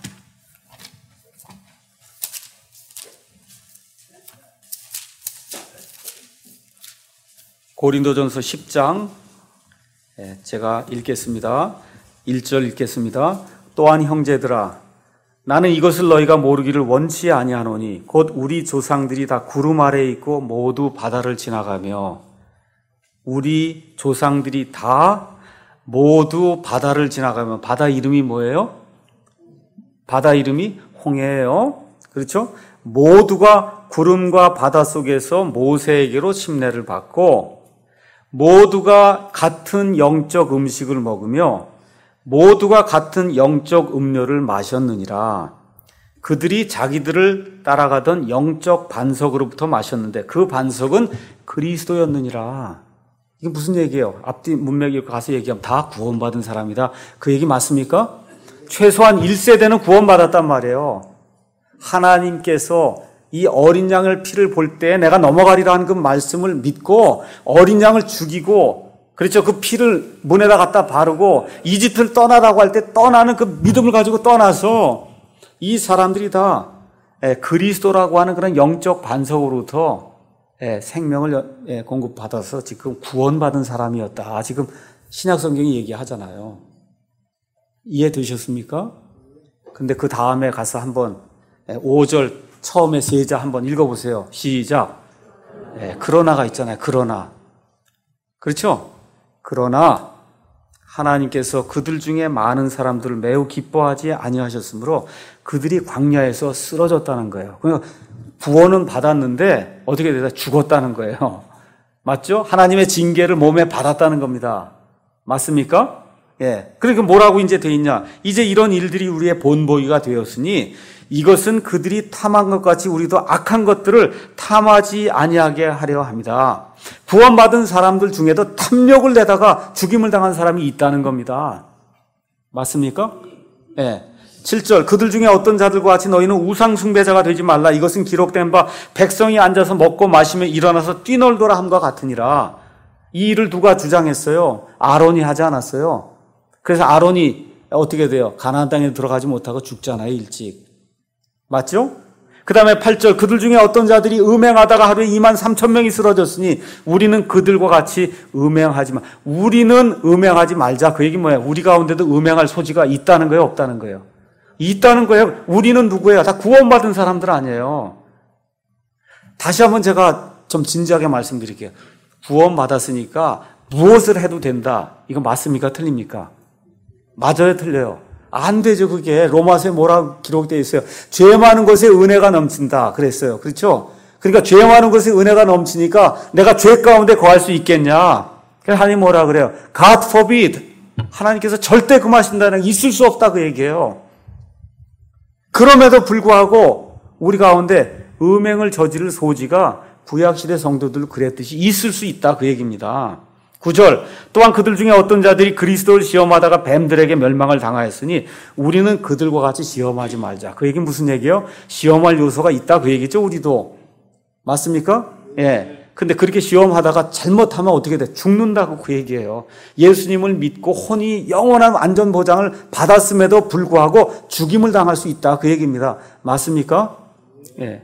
A: 고린도전서 10장 제가 읽겠습니다. 1절 읽겠습니다. 또한 형제들아 나는 이것을 너희가 모르기를 원치 아니하노니 곧 우리 조상들이 다 구름 아래에 있고 모두 바다를 지나가며 우리 조상들이 다 모두 바다를 지나가며 바다 이름이 뭐예요? 바다 이름이 홍해예요. 그렇죠? 모두가 구름과 바다 속에서 모세에게로 침례를 받고 모두가 같은 영적 음식을 먹으며 모두가 같은 영적 음료를 마셨느니라. 그들이 자기들을 따라가던 영적 반석으로부터 마셨는데 그 반석은 그리스도였느니라. 이게 무슨 얘기예요? 앞뒤 문맥에 가서 얘기하면 다 구원받은 사람이다. 그 얘기 맞습니까? 최소한 1세대는 구원받았단 말이에요. 하나님께서 이 어린 양을 피를 볼 때 내가 넘어가리라 하는 그 말씀을 믿고 어린 양을 죽이고 그렇죠. 그 피를 문에다 갖다 바르고 이집트를 떠나라고 할 때 떠나는 그 믿음을 가지고 떠나서 이 사람들이 다 그리스도라고 하는 그런 영적 반석으로부터 생명을 공급받아서 지금 구원받은 사람이었다. 지금 신약성경이 얘기하잖아요. 이해되셨습니까? 근데 그 다음에 가서 한번 5절 처음에 세자 한번 읽어보세요. 시작. 그러나가 있잖아요. 그러나. 그렇죠? 그러나 하나님께서 그들 중에 많은 사람들을 매우 기뻐하지 아니하셨으므로 그들이 광야에서 쓰러졌다는 거예요. 그러니까 구원은 받았는데 어떻게 되다 죽었다는 거예요. 맞죠? 하나님의 징계를 몸에 받았다는 겁니다. 맞습니까? 예. 그러니까 뭐라고 이제 돼 있냐? 이제 이런 일들이 우리의 본보기가 되었으니 이것은 그들이 탐한 것 같이 우리도 악한 것들을 탐하지 아니하게 하려 합니다. 구원받은 사람들 중에도 탐욕을 내다가 죽임을 당한 사람이 있다는 겁니다. 맞습니까? 예. 7절 그들 중에 어떤 자들과 같이 너희는 우상 숭배자가 되지 말라. 이것은 기록된 바 백성이 앉아서 먹고 마시며 일어나서 뛰놀더라 함과 같으니라. 이 일을 누가 주장했어요? 아론이 하지 않았어요? 그래서 아론이 어떻게 돼요? 가나안 땅에 들어가지 못하고 죽잖아요, 일찍. 맞죠? 그 다음에 8절 그들 중에 어떤 자들이 음행하다가 하루에 23,000명이 쓰러졌으니 우리는 그들과 같이 음행하지 마. 우리는 음행하지 말자. 그 얘기 뭐예요? 우리 가운데도 음행할 소지가 있다는 거예요, 없다는 거예요? 있다는 거예요. 우리는 누구예요? 다 구원받은 사람들 아니에요. 다시 한번 제가 좀 진지하게 말씀드릴게요. 구원받았으니까 무엇을 해도 된다. 이거 맞습니까? 틀립니까? 맞아요, 틀려요? 안 되죠, 그게. 로마서에 뭐라고 기록되어 있어요? 죄 많은 것에 은혜가 넘친다. 그랬어요. 그렇죠? 그러니까 죄 많은 것에 은혜가 넘치니까 내가 죄 가운데 거할 수 있겠냐? 그래서 하나님 뭐라 그래요? God forbid. 하나님께서 절대 금하신다는 게 있을 수 없다 그 얘기예요. 그럼에도 불구하고 우리 가운데 음행을 저지를 소지가 구약시대 성도들 그랬듯이 있을 수 있다 그 얘기입니다. 9절 또한 그들 중에 어떤 자들이 그리스도를 시험하다가 뱀들에게 멸망을 당하였으니 우리는 그들과 같이 시험하지 말자. 그 얘기는 무슨 얘기예요? 시험할 요소가 있다 그 얘기죠. 우리도. 맞습니까? 예. 근데 그렇게 시험하다가 잘못하면 어떻게 돼? 죽는다고 그 얘기예요. 예수님을 믿고 혼이 영원한 안전보장을 받았음에도 불구하고 죽임을 당할 수 있다 그 얘기입니다. 맞습니까? 예.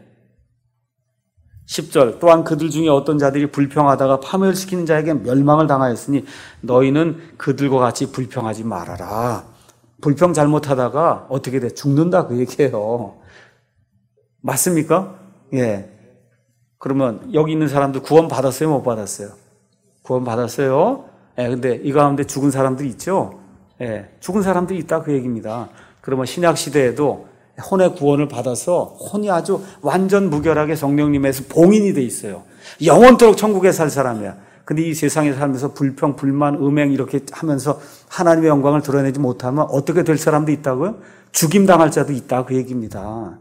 A: 10절 또한 그들 중에 어떤 자들이 불평하다가 파멸시키는 자에게 멸망을 당하였으니 너희는 그들과 같이 불평하지 말아라. 불평 잘못하다가 어떻게 돼? 죽는다 그 얘기예요. 맞습니까? 예. 그러면 여기 있는 사람들 구원 받았어요? 못 받았어요? 구원 받았어요? 예. 근데 이 가운데 죽은 사람들이 있죠? 예. 죽은 사람들이 있다 그 얘기입니다. 그러면 신약 시대에도 혼의 구원을 받아서 혼이 아주 완전 무결하게 성령님에서 봉인이 돼 있어요. 영원토록 천국에 살 사람이야. 근데 이 세상에 살면서 불평, 불만, 음행 이렇게 하면서 하나님의 영광을 드러내지 못하면 어떻게 될 사람도 있다고요? 죽임당할 자도 있다 그 얘기입니다.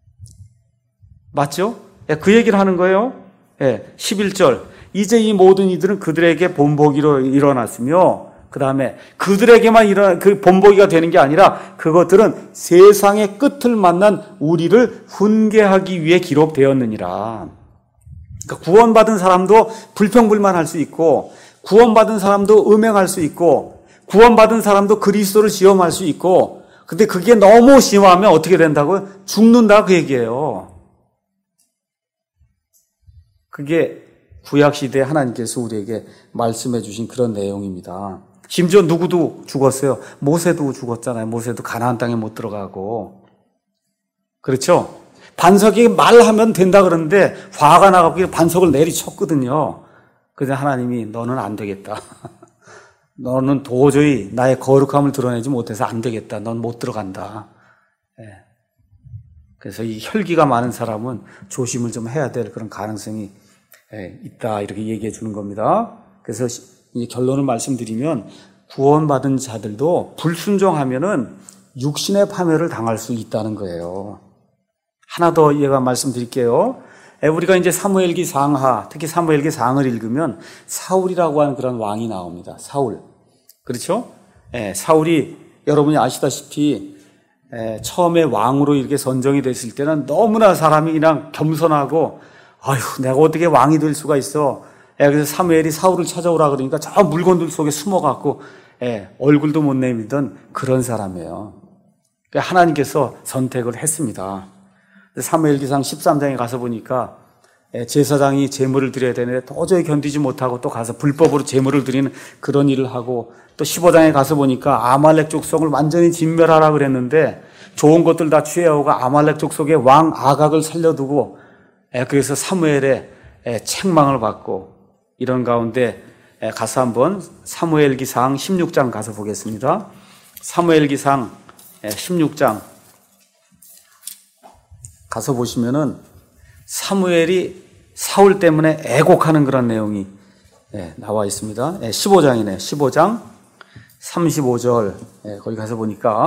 A: 맞죠? 예, 그 얘기를 하는 거예요. 예, 11절 이제 이 모든 이들은 그들에게 본보기로 일어났으며 그 다음에 그들에게만 일어난 그 본보기가 되는 게 아니라 그것들은 세상의 끝을 만난 우리를 훈계하기 위해 기록되었느니라. 그러니까 구원받은 사람도 불평불만할 수 있고 구원받은 사람도 음행할 수 있고 구원받은 사람도 그리스도를 시험할 수 있고 근데 그게 너무 심하면 어떻게 된다고요? 죽는다 그 얘기예요. 그게 구약시대에 하나님께서 우리에게 말씀해 주신 그런 내용입니다. 심지어 누구도 죽었어요. 모세도 죽었잖아요. 모세도 가나안 땅에 못 들어가고. 그렇죠? 반석이 말하면 된다 그러는데 화가 나갖고 반석을 내리쳤거든요. 그래서 하나님이 너는 안 되겠다. 너는 도저히 나의 거룩함을 드러내지 못해서 안 되겠다. 넌 못 들어간다. 예. 그래서 이 혈기가 많은 사람은 조심을 좀 해야 될 그런 가능성이 있다. 이렇게 얘기해 주는 겁니다. 그래서 이 결론을 말씀드리면 구원받은 자들도 불순종하면은 육신의 파멸을 당할 수 있다는 거예요. 하나 더 얘가 말씀드릴게요. 우리가 이제 사무엘기 상하, 특히 사무엘기 상을 읽으면 사울이라고 하는 그런 왕이 나옵니다. 사울. 그렇죠? 사울이 여러분이 아시다시피 처음에 왕으로 이렇게 선정이 됐을 때는 너무나 사람이 그냥 겸손하고 아휴, 내가 어떻게 왕이 될 수가 있어. 그래서 사무엘이 사울을 찾아오라 그러니까 저 물건들 속에 숨어갖고 얼굴도 못 내밀던 그런 사람이에요. 하나님께서 선택을 했습니다. 사무엘기상 13장에 가서 보니까 제사장이 제물을 드려야 되는데 도저히 견디지 못하고 또 가서 불법으로 제물을 드리는 그런 일을 하고 또 15장에 가서 보니까 아말렉 족속을 완전히 진멸하라 그랬는데 좋은 것들 다 취해오고 아말렉 족속의 왕 아각을 살려두고 그래서 사무엘의 책망을 받고 이런 가운데 가서 한번 사무엘기상 16장 가서 보겠습니다. 사무엘기상 16장 가서 보시면은 사무엘이 사울 때문에 애곡하는 그런 내용이 나와 있습니다. 15장이네. 15장 35절 거기 가서 보니까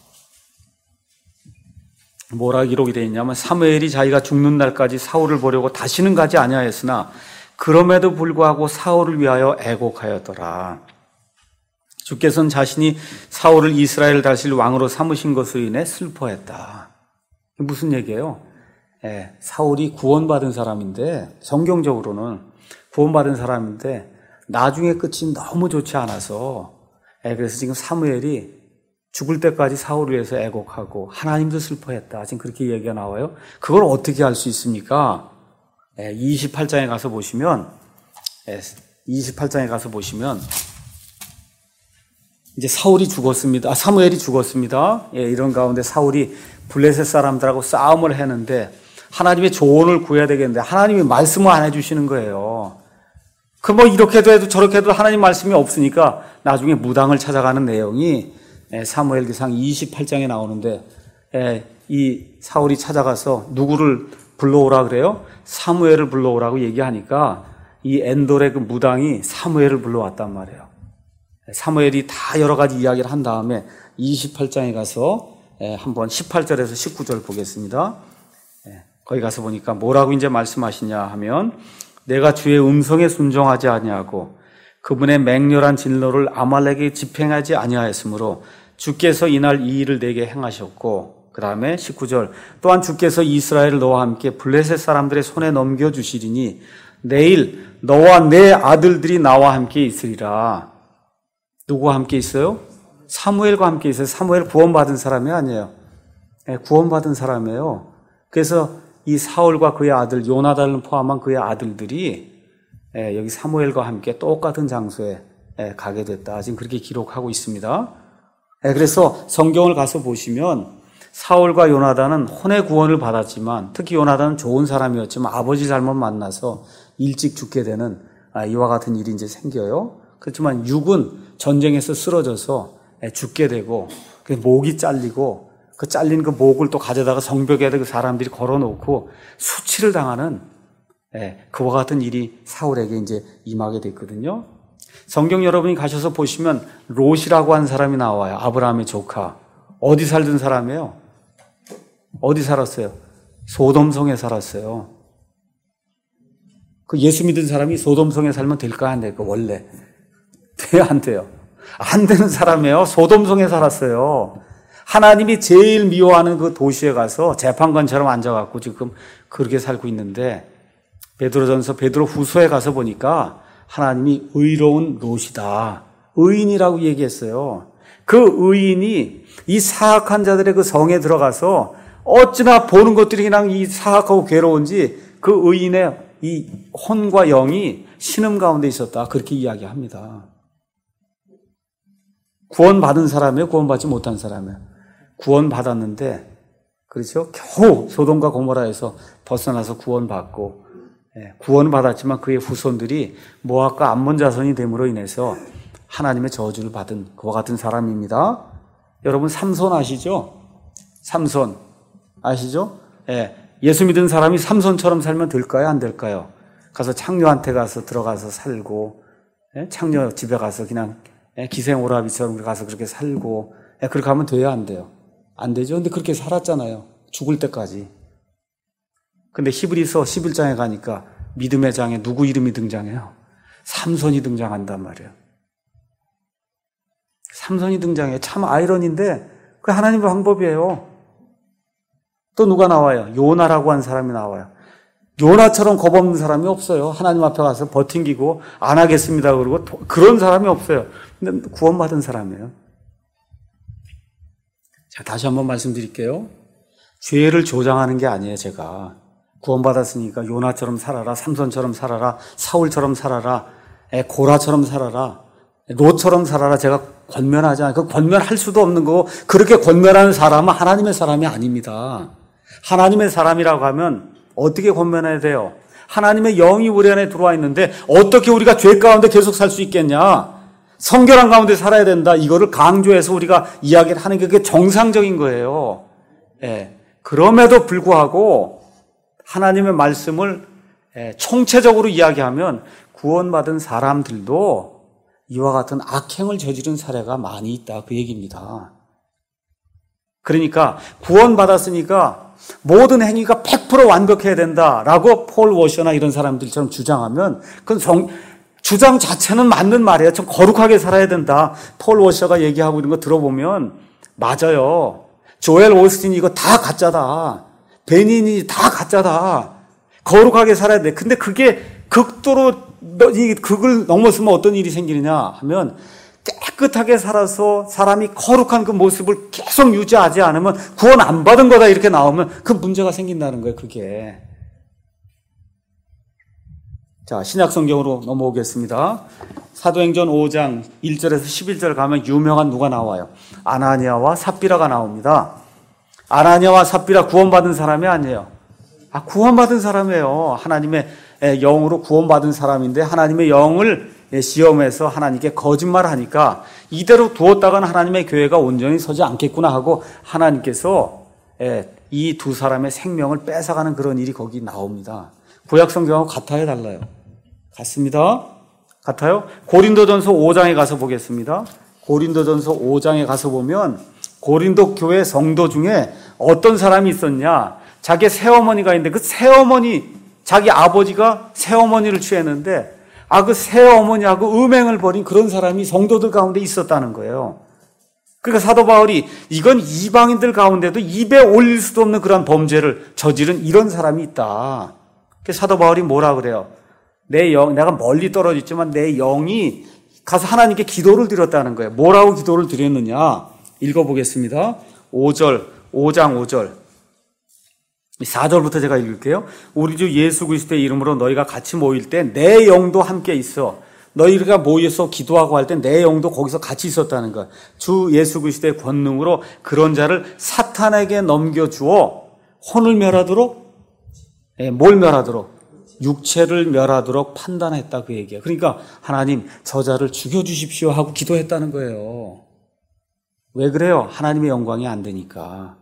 A: 뭐라 기록이 되어 있냐면 사무엘이 자기가 죽는 날까지 사울을 보려고 다시는 가지 아니하였으나 그럼에도 불구하고 사울을 위하여 애곡하였더라. 주께서는 자신이 사울을 이스라엘 다스릴 왕으로 삼으신 것으로 인해 슬퍼했다. 무슨 얘기예요? 사울이 구원받은 사람인데, 성경적으로는 구원받은 사람인데 나중에 끝이 너무 좋지 않아서 그래서 지금 사무엘이 죽을 때까지 사울을 위해서 애곡하고 하나님도 슬퍼했다. 지금 그렇게 얘기가 나와요. 그걸 어떻게 알 수 있습니까? 28장에 가서 보시면 이제 사울이 죽었습니다. 사무엘이 죽었습니다. 이런 가운데 사울이 블레셋 사람들하고 싸움을 했는데 하나님의 조언을 구해야 되겠는데 하나님이 말씀을 안 해주시는 거예요. 이렇게도 해도 저렇게도 해도 하나님 말씀이 없으니까 나중에 무당을 찾아가는 내용이 사무엘기상 28장에 나오는데 이 사울이 찾아가서 누구를 불러오라 그래요? 사무엘을 불러오라고 얘기하니까 이 엔돌의 그 무당이 사무엘을 불러왔단 말이에요. 사무엘이 다 여러 가지 이야기를 한 다음에 28장에 가서 한번 18절에서 19절 보겠습니다. 거기 가서 보니까 뭐라고 이제 말씀하시냐 하면 내가 주의 음성에 순종하지 아니하고 그분의 맹렬한 진노를 아말렉에 집행하지 아니하였으므로 주께서 이날 이 일을 내게 행하셨고 그 다음에 19절 또한 주께서 이스라엘을 너와 함께 블레셋 사람들의 손에 넘겨주시리니 내일 너와 내 아들들이 나와 함께 있으리라. 누구와 함께 있어요? 사무엘과 함께 있어요. 사무엘 구원받은 사람이 아니에요. 구원받은 사람이에요. 그래서 이 사울과 그의 아들 요나단을 포함한 그의 아들들이 여기 사무엘과 함께 똑같은 장소에 가게 됐다. 지금 그렇게 기록하고 있습니다. 그래서 성경을 가서 보시면 사울과 요나단은 혼의 구원을 받았지만 특히 요나단은 좋은 사람이었지만 아버지 잘못 만나서 일찍 죽게 되는 이와 같은 일이 이제 생겨요. 그렇지만 육은 전쟁에서 쓰러져서 죽게 되고 목이 잘리고 그 잘린 그 목을 또 가져다가 성벽에 그 사람들이 걸어놓고 수치를 당하는 그와 같은 일이 사울에게 이제 임하게 됐거든요. 성경 여러분이 가셔서 보시면 롯이라고 한 사람이 나와요. 아브라함의 조카. 어디 살던 사람이에요? 어디 살았어요? 소돔성에 살았어요. 그 예수 믿은 사람이 소돔성에 살면 될까? 안 될까? 원래. 돼요? 안 돼요? 안 되는 사람이에요. 소돔성에 살았어요. 하나님이 제일 미워하는 그 도시에 가서 재판관처럼 앉아갖고 지금 그렇게 살고 있는데 베드로전서 베드로후서에 가서 보니까 하나님이 의로운 롯이다. 의인이라고 얘기했어요. 그 의인이 이 사악한 자들의 그 성에 들어가서 어찌나 보는 것들이 그냥 이 사악하고 괴로운지 그 의인의 이 혼과 영이 신음 가운데 있었다. 그렇게 이야기합니다. 구원받은 사람이에요? 구원받지 못한 사람이에요? 구원받았는데, 그렇죠? 겨우 소돔과 고모라에서 벗어나서 구원받고, 구원받았지만 그의 후손들이 모압과 암몬 자손이 됨으로 인해서 하나님의 저주를 받은 그와 같은 사람입니다. 여러분 삼손 아시죠? 삼손 아시죠? 예수 믿은 사람이 삼손처럼 살면 될까요? 안 될까요? 가서 창녀한테 가서 들어가서 살고, 창녀 집에 가서 그냥 기생오라비처럼 가서 그렇게 살고, 그렇게 하면 돼요? 안 돼요? 안 되죠? 근데 그렇게 살았잖아요. 죽을 때까지. 근데 히브리서 11장에 가니까 믿음의 장에 누구 이름이 등장해요? 삼손이 등장한단 말이에요. 삼손이 등장해요. 참 아이러니인데 그게 하나님의 방법이에요. 또 누가 나와요? 요나라고 한 사람이 나와요. 요나처럼 겁없는 사람이 없어요. 하나님 앞에 가서 버팅기고 안 하겠습니다 그러고 그런 사람이 없어요. 근데 구원받은 사람이에요. 자, 다시 한번 말씀드릴게요. 죄를 조장하는 게 아니에요. 제가 구원받았으니까 요나처럼 살아라, 삼손처럼 살아라, 사울처럼 살아라, 고라처럼 살아라, 롯처럼 살아라. 제가 권면하지 않아요. 그 권면할 수도 없는 거고 그렇게 권면하는 사람은 하나님의 사람이 아닙니다. 하나님의 사람이라고 하면 어떻게 권면해야 돼요? 하나님의 영이 우리 안에 들어와 있는데 어떻게 우리가 죄 가운데 계속 살 수 있겠냐? 성결한 가운데 살아야 된다. 이거를 강조해서 우리가 이야기를 하는 게 그게 정상적인 거예요. 그럼에도 불구하고 하나님의 말씀을 총체적으로 이야기하면 구원받은 사람들도 이와 같은 악행을 저지른 사례가 많이 있다, 그 얘기입니다. 그러니까 구원받았으니까 모든 행위가 100% 완벽해야 된다라고 폴 워셔나 이런 사람들처럼 주장하면 그건 주장 자체는 맞는 말이에요. 좀 거룩하게 살아야 된다. 폴 워셔가 얘기하고 있는 거 들어보면 맞아요. 조엘 오스틴이 이거 다 가짜다. 베닌이 다 가짜다. 거룩하게 살아야 돼. 근데 그게 극도로 이 극을 넘어서면 어떤 일이 생기느냐 하면 깨끗하게 살아서 사람이 거룩한 그 모습을 계속 유지하지 않으면 구원 안 받은 거다 이렇게 나오면 그 문제가 생긴다는 거예요, 그게. 자, 신약 성경으로 넘어오겠습니다. 사도행전 5장 1절에서 11절 가면 유명한 누가 나와요? 아나니아와 삽비라가 나옵니다. 아나니아와 삽비라 구원받은 사람이 아니에요. 구원받은 사람이에요. 하나님의 영으로 구원받은 사람인데 하나님의 영을 시험해서 하나님께 거짓말하니까 이대로 두었다가는 하나님의 교회가 온전히 서지 않겠구나 하고 하나님께서 이 두 사람의 생명을 뺏어가는 그런 일이 거기 나옵니다. 구약 성경하고 같아요, 달라요? 같습니다. 같아요? 고린도전서 5장에 가서 보겠습니다. 고린도전서 5장에 가서 보면 고린도 교회 성도 중에 어떤 사람이 있었냐? 자기 새어머니가 있는데 그 새어머니, 자기 아버지가 새어머니를 취했는데 그 새어머니하고 음행을 벌인 그런 사람이 성도들 가운데 있었다는 거예요. 그러니까 사도 바울이 이건 이방인들 가운데도 입에 올릴 수도 없는 그런 범죄를 저지른 이런 사람이 있다. 그래서 사도 바울이 뭐라 그래요? 내가 멀리 떨어져 있지만 내 영이 가서 하나님께 기도를 드렸다는 거예요. 뭐라고 기도를 드렸느냐? 읽어보겠습니다. 5장 5절. 4절부터 제가 읽을게요. 우리 주 예수 그리스도의 이름으로 너희가 같이 모일 때 내 영도 함께 있어. 너희가 모여서 기도하고 할 때 내 영도 거기서 같이 있었다는 거야. 주 예수 그리스도의 권능으로 그런 자를 사탄에게 넘겨주어 혼을 멸하도록, 뭘 멸하도록? 육체를 멸하도록 판단했다, 그 얘기야. 그러니까 하나님 저 자를 죽여주십시오 하고 기도했다는 거예요. 왜 그래요? 하나님의 영광이 안 되니까.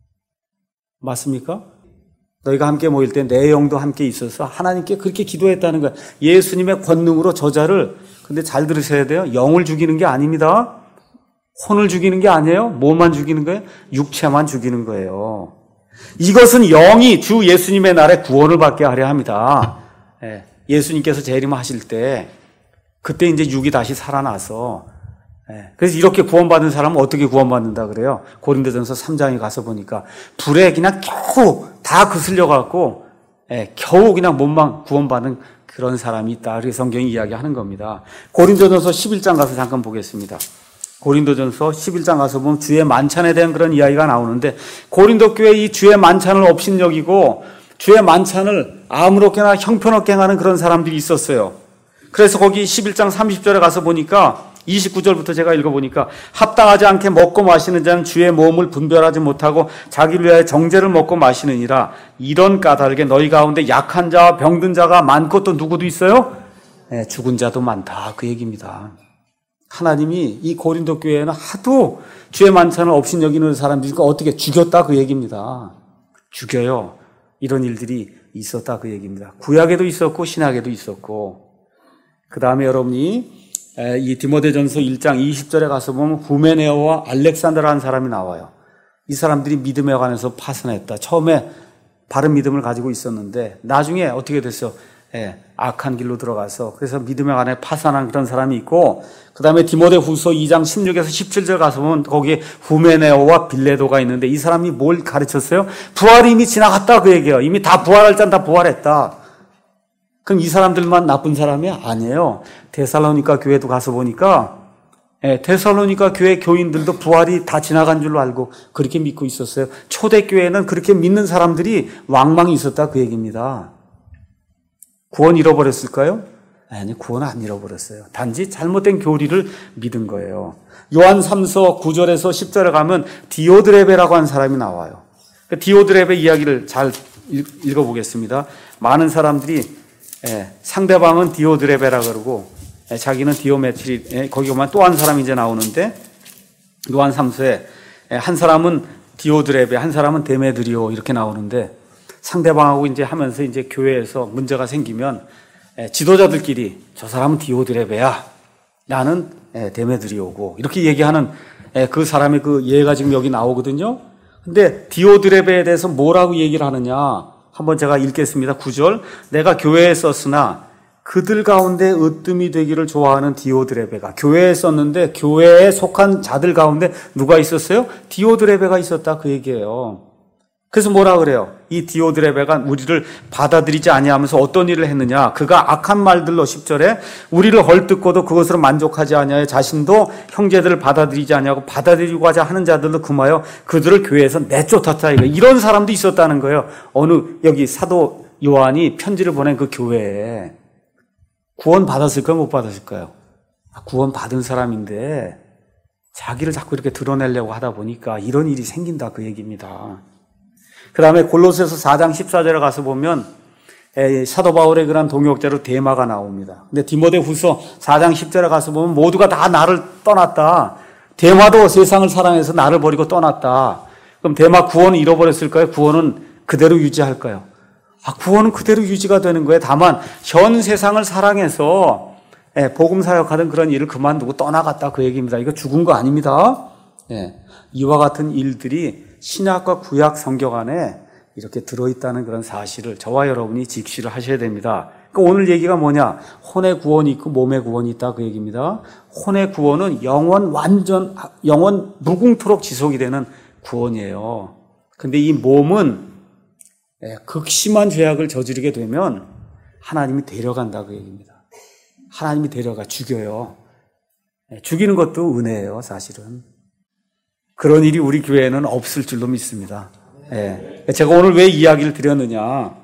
A: 맞습니까? 너희가 함께 모일 때 내 영도 함께 있어서 하나님께 그렇게 기도했다는 거야. 예수님의 권능으로 저자를, 근데 잘 들으셔야 돼요. 영을 죽이는 게 아닙니다. 혼을 죽이는 게 아니에요. 뭐만 죽이는 거예요? 육체만 죽이는 거예요. 이것은 영이 주 예수님의 날에 구원을 받게 하려 합니다. 예수님께서 재림하실 때 그때 이제 육이 다시 살아나서, 그래서 이렇게 구원받은 사람은 어떻게 구원받는다 그래요? 고린도전서 3장에 가서 보니까 불에 그냥 겨우 다 거슬려갖고 겨우 그냥 몸만 구원받는 그런 사람이 있다. 그래서 성경이 이야기하는 겁니다. 고린도전서 11장 가서 잠깐 보겠습니다. 고린도전서 11장 가서 보면 주의 만찬에 대한 그런 이야기가 나오는데 고린도 교회 이 주의 만찬을 업신여기고 주의 만찬을 아무렇게나 형편없게 행하는 그런 사람들이 있었어요. 그래서 거기 11장 30절에 가서 보니까 29절부터 제가 읽어보니까 합당하지 않게 먹고 마시는 자는 주의 몸을 분별하지 못하고 자기를 위하여 정죄를 먹고 마시느니라. 이런 까닭에 너희 가운데 약한 자와 병든 자가 많고 또 누구도 있어요? 죽은 자도 많다, 그 얘기입니다. 하나님이 이 고린도 교회에는 하도 주의 만찬을 업신여기는 사람들이니까 어떻게 죽였다, 그 얘기입니다. 죽여요. 이런 일들이 있었다, 그 얘기입니다. 구약에도 있었고 신약에도 있었고. 그 다음에 여러분이 이 디모데전서 1장 20절에 가서 보면 후메네오와 알렉산더라는 사람이 나와요. 이 사람들이 믿음에 관해서 파선했다. 처음에 바른 믿음을 가지고 있었는데 나중에 어떻게 됐어요? 악한 길로 들어가서 그래서 믿음에 관해 파산한 그런 사람이 있고, 그 다음에 디모데후서 2장 16에서 17절 가서 보면 거기에 후메네오와 빌레도가 있는데 이 사람이 뭘 가르쳤어요? 부활이 이미 지나갔다, 그 얘기예요. 이미 다 부활할 자는 다 부활했다. 그럼 이 사람들만 나쁜 사람이 아니에요. 데살로니가 교회도 가서 보니까 데살로니가 교회 교인들도 부활이 다 지나간 줄로 알고 그렇게 믿고 있었어요. 초대교회는 그렇게 믿는 사람들이 왕망이 있었다, 그 얘기입니다. 구원 잃어버렸을까요? 아니, 구원 안 잃어버렸어요. 단지 잘못된 교리를 믿은 거예요. 요한 3서 9절에서 10절에 가면 디오드레베라고 하는 사람이 나와요. 디오드레베 이야기를 잘 읽어보겠습니다. 많은 사람들이 상대방은 디오드레베라 그러고 자기는 디오메트리, 거기 보면 또 한 사람이 이제 나오는데 요한 3서에 한 사람은 디오드레베, 한 사람은 데메드리오 이렇게 나오는데 상대방하고 이제 하면서 이제 교회에서 문제가 생기면 지도자들끼리 저 사람은 디오드레베야, 나는 데메드리오고 이렇게 얘기하는 그 사람의 그 예가 지금 여기 나오거든요. 근데 디오드레베에 대해서 뭐라고 얘기를 하느냐? 한번 제가 읽겠습니다. 9절. 내가 교회에 썼으나 그들 가운데 으뜸이 되기를 좋아하는 디오드레베가, 교회에 썼는데 교회에 속한 자들 가운데 누가 있었어요? 디오드레베가 있었다, 그 얘기예요. 그래서 뭐라 그래요? 이 디오드레베가 우리를 받아들이지 아니하면서 어떤 일을 했느냐? 그가 악한 말들로 10절에 우리를 헐뜯고도 그것으로 만족하지 아니하여 자신도 형제들을 받아들이지 아니하고 받아들이고 하자 하는 자들도 금하여 그들을 교회에서 내쫓았다. 이런 사람도 있었다는 거예요. 여기 사도 요한이 편지를 보낸 그 교회에 구원 받았을까요? 못 받았을까요? 구원 받은 사람인데 자기를 자꾸 이렇게 드러내려고 하다 보니까 이런 일이 생긴다, 그 얘기입니다. 그 다음에 골로새서 4장 14절에 가서 보면 사도 바울의 그런 동역자로 데마가 나옵니다. 근데 디모데후서 4장 10절에 가서 보면 모두가 다 나를 떠났다. 데마도 세상을 사랑해서 나를 버리고 떠났다. 그럼 데마 구원은 잃어버렸을까요? 구원은 그대로 유지할까요? 구원은 그대로 유지가 되는 거예요. 다만 현 세상을 사랑해서 복음 사역하던 그런 일을 그만두고 떠나갔다, 그 얘기입니다. 이거 죽은 거 아닙니다. 이와 같은 일들이 신약과 구약 성경 안에 이렇게 들어있다는 그런 사실을 저와 여러분이 직시를 하셔야 됩니다. 그러니까 오늘 얘기가 뭐냐? 혼의 구원이 있고 몸의 구원이 있다, 그 얘기입니다. 혼의 구원은 영원 무궁토록 지속이 되는 구원이에요. 근데 이 몸은 극심한 죄악을 저지르게 되면 하나님이 데려간다, 그 얘기입니다. 하나님이 데려가 죽여요. 죽이는 것도 은혜예요, 사실은. 그런 일이 우리 교회에는 없을 줄로 믿습니다. 제가 오늘 왜 이야기를 드렸느냐?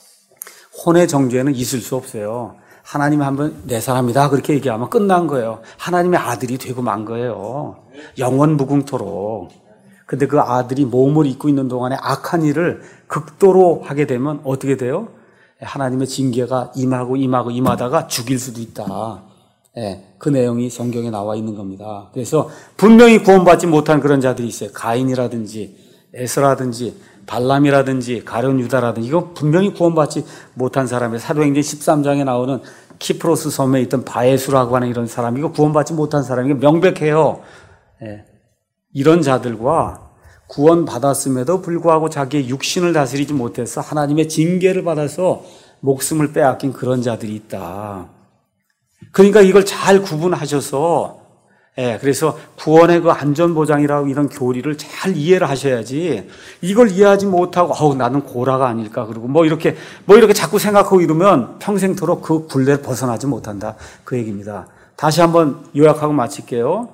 A: 혼의 정죄는 있을 수 없어요. 하나님이 한번 내 사람이다 그렇게 얘기하면 끝난 거예요. 하나님의 아들이 되고 만 거예요. 영원 무궁토록. 근데 그 아들이 몸을 입고 있는 동안에 악한 일을 극도로 하게 되면 어떻게 돼요? 하나님의 징계가 임하다가 죽일 수도 있다. 그 내용이 성경에 나와 있는 겁니다. 그래서 분명히 구원받지 못한 그런 자들이 있어요. 가인이라든지 에서라든지 발람이라든지 가룟 유다라든지, 이거 분명히 구원받지 못한 사람이에요. 사도행전 13장에 나오는 키프로스 섬에 있던 바에수라고 하는 이런 사람, 이거 구원받지 못한 사람이 명백해요. 이런 자들과 구원받았음에도 불구하고 자기의 육신을 다스리지 못해서 하나님의 징계를 받아서 목숨을 빼앗긴 그런 자들이 있다. 그러니까 이걸 잘 구분하셔서, 그래서 구원의 그 안전보장이라고 이런 교리를 잘 이해를 하셔야지, 이걸 이해하지 못하고, 나는 고라가 아닐까, 그러고 뭐 이렇게 자꾸 생각하고 이러면 평생토록 그 굴레를 벗어나지 못한다, 그 얘기입니다. 다시 한번 요약하고 마칠게요.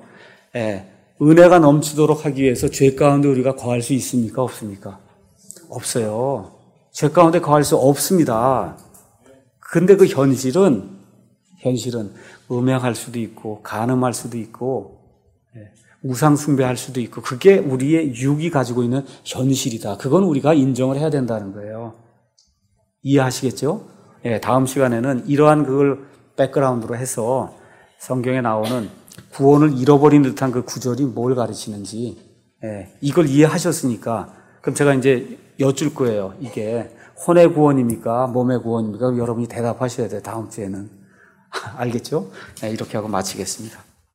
A: 은혜가 넘치도록 하기 위해서 죄 가운데 우리가 거할 수 있습니까? 없습니까? 없어요. 죄 가운데 거할 수 없습니다. 근데 그 현실은 음행할 수도 있고, 간음할 수도 있고, 우상 숭배할 수도 있고, 그게 우리의 육이 가지고 있는 현실이다. 그건 우리가 인정을 해야 된다는 거예요. 이해하시겠죠? 다음 시간에는 이러한 그걸 백그라운드로 해서 성경에 나오는 구원을 잃어버린 듯한 그 구절이 뭘 가르치는지, 이걸 이해하셨으니까, 그럼 제가 이제 여쭐 거예요. 이게 혼의 구원입니까? 몸의 구원입니까? 여러분이 대답하셔야 돼요. 다음 주에는. 알겠죠? 이렇게 하고 마치겠습니다.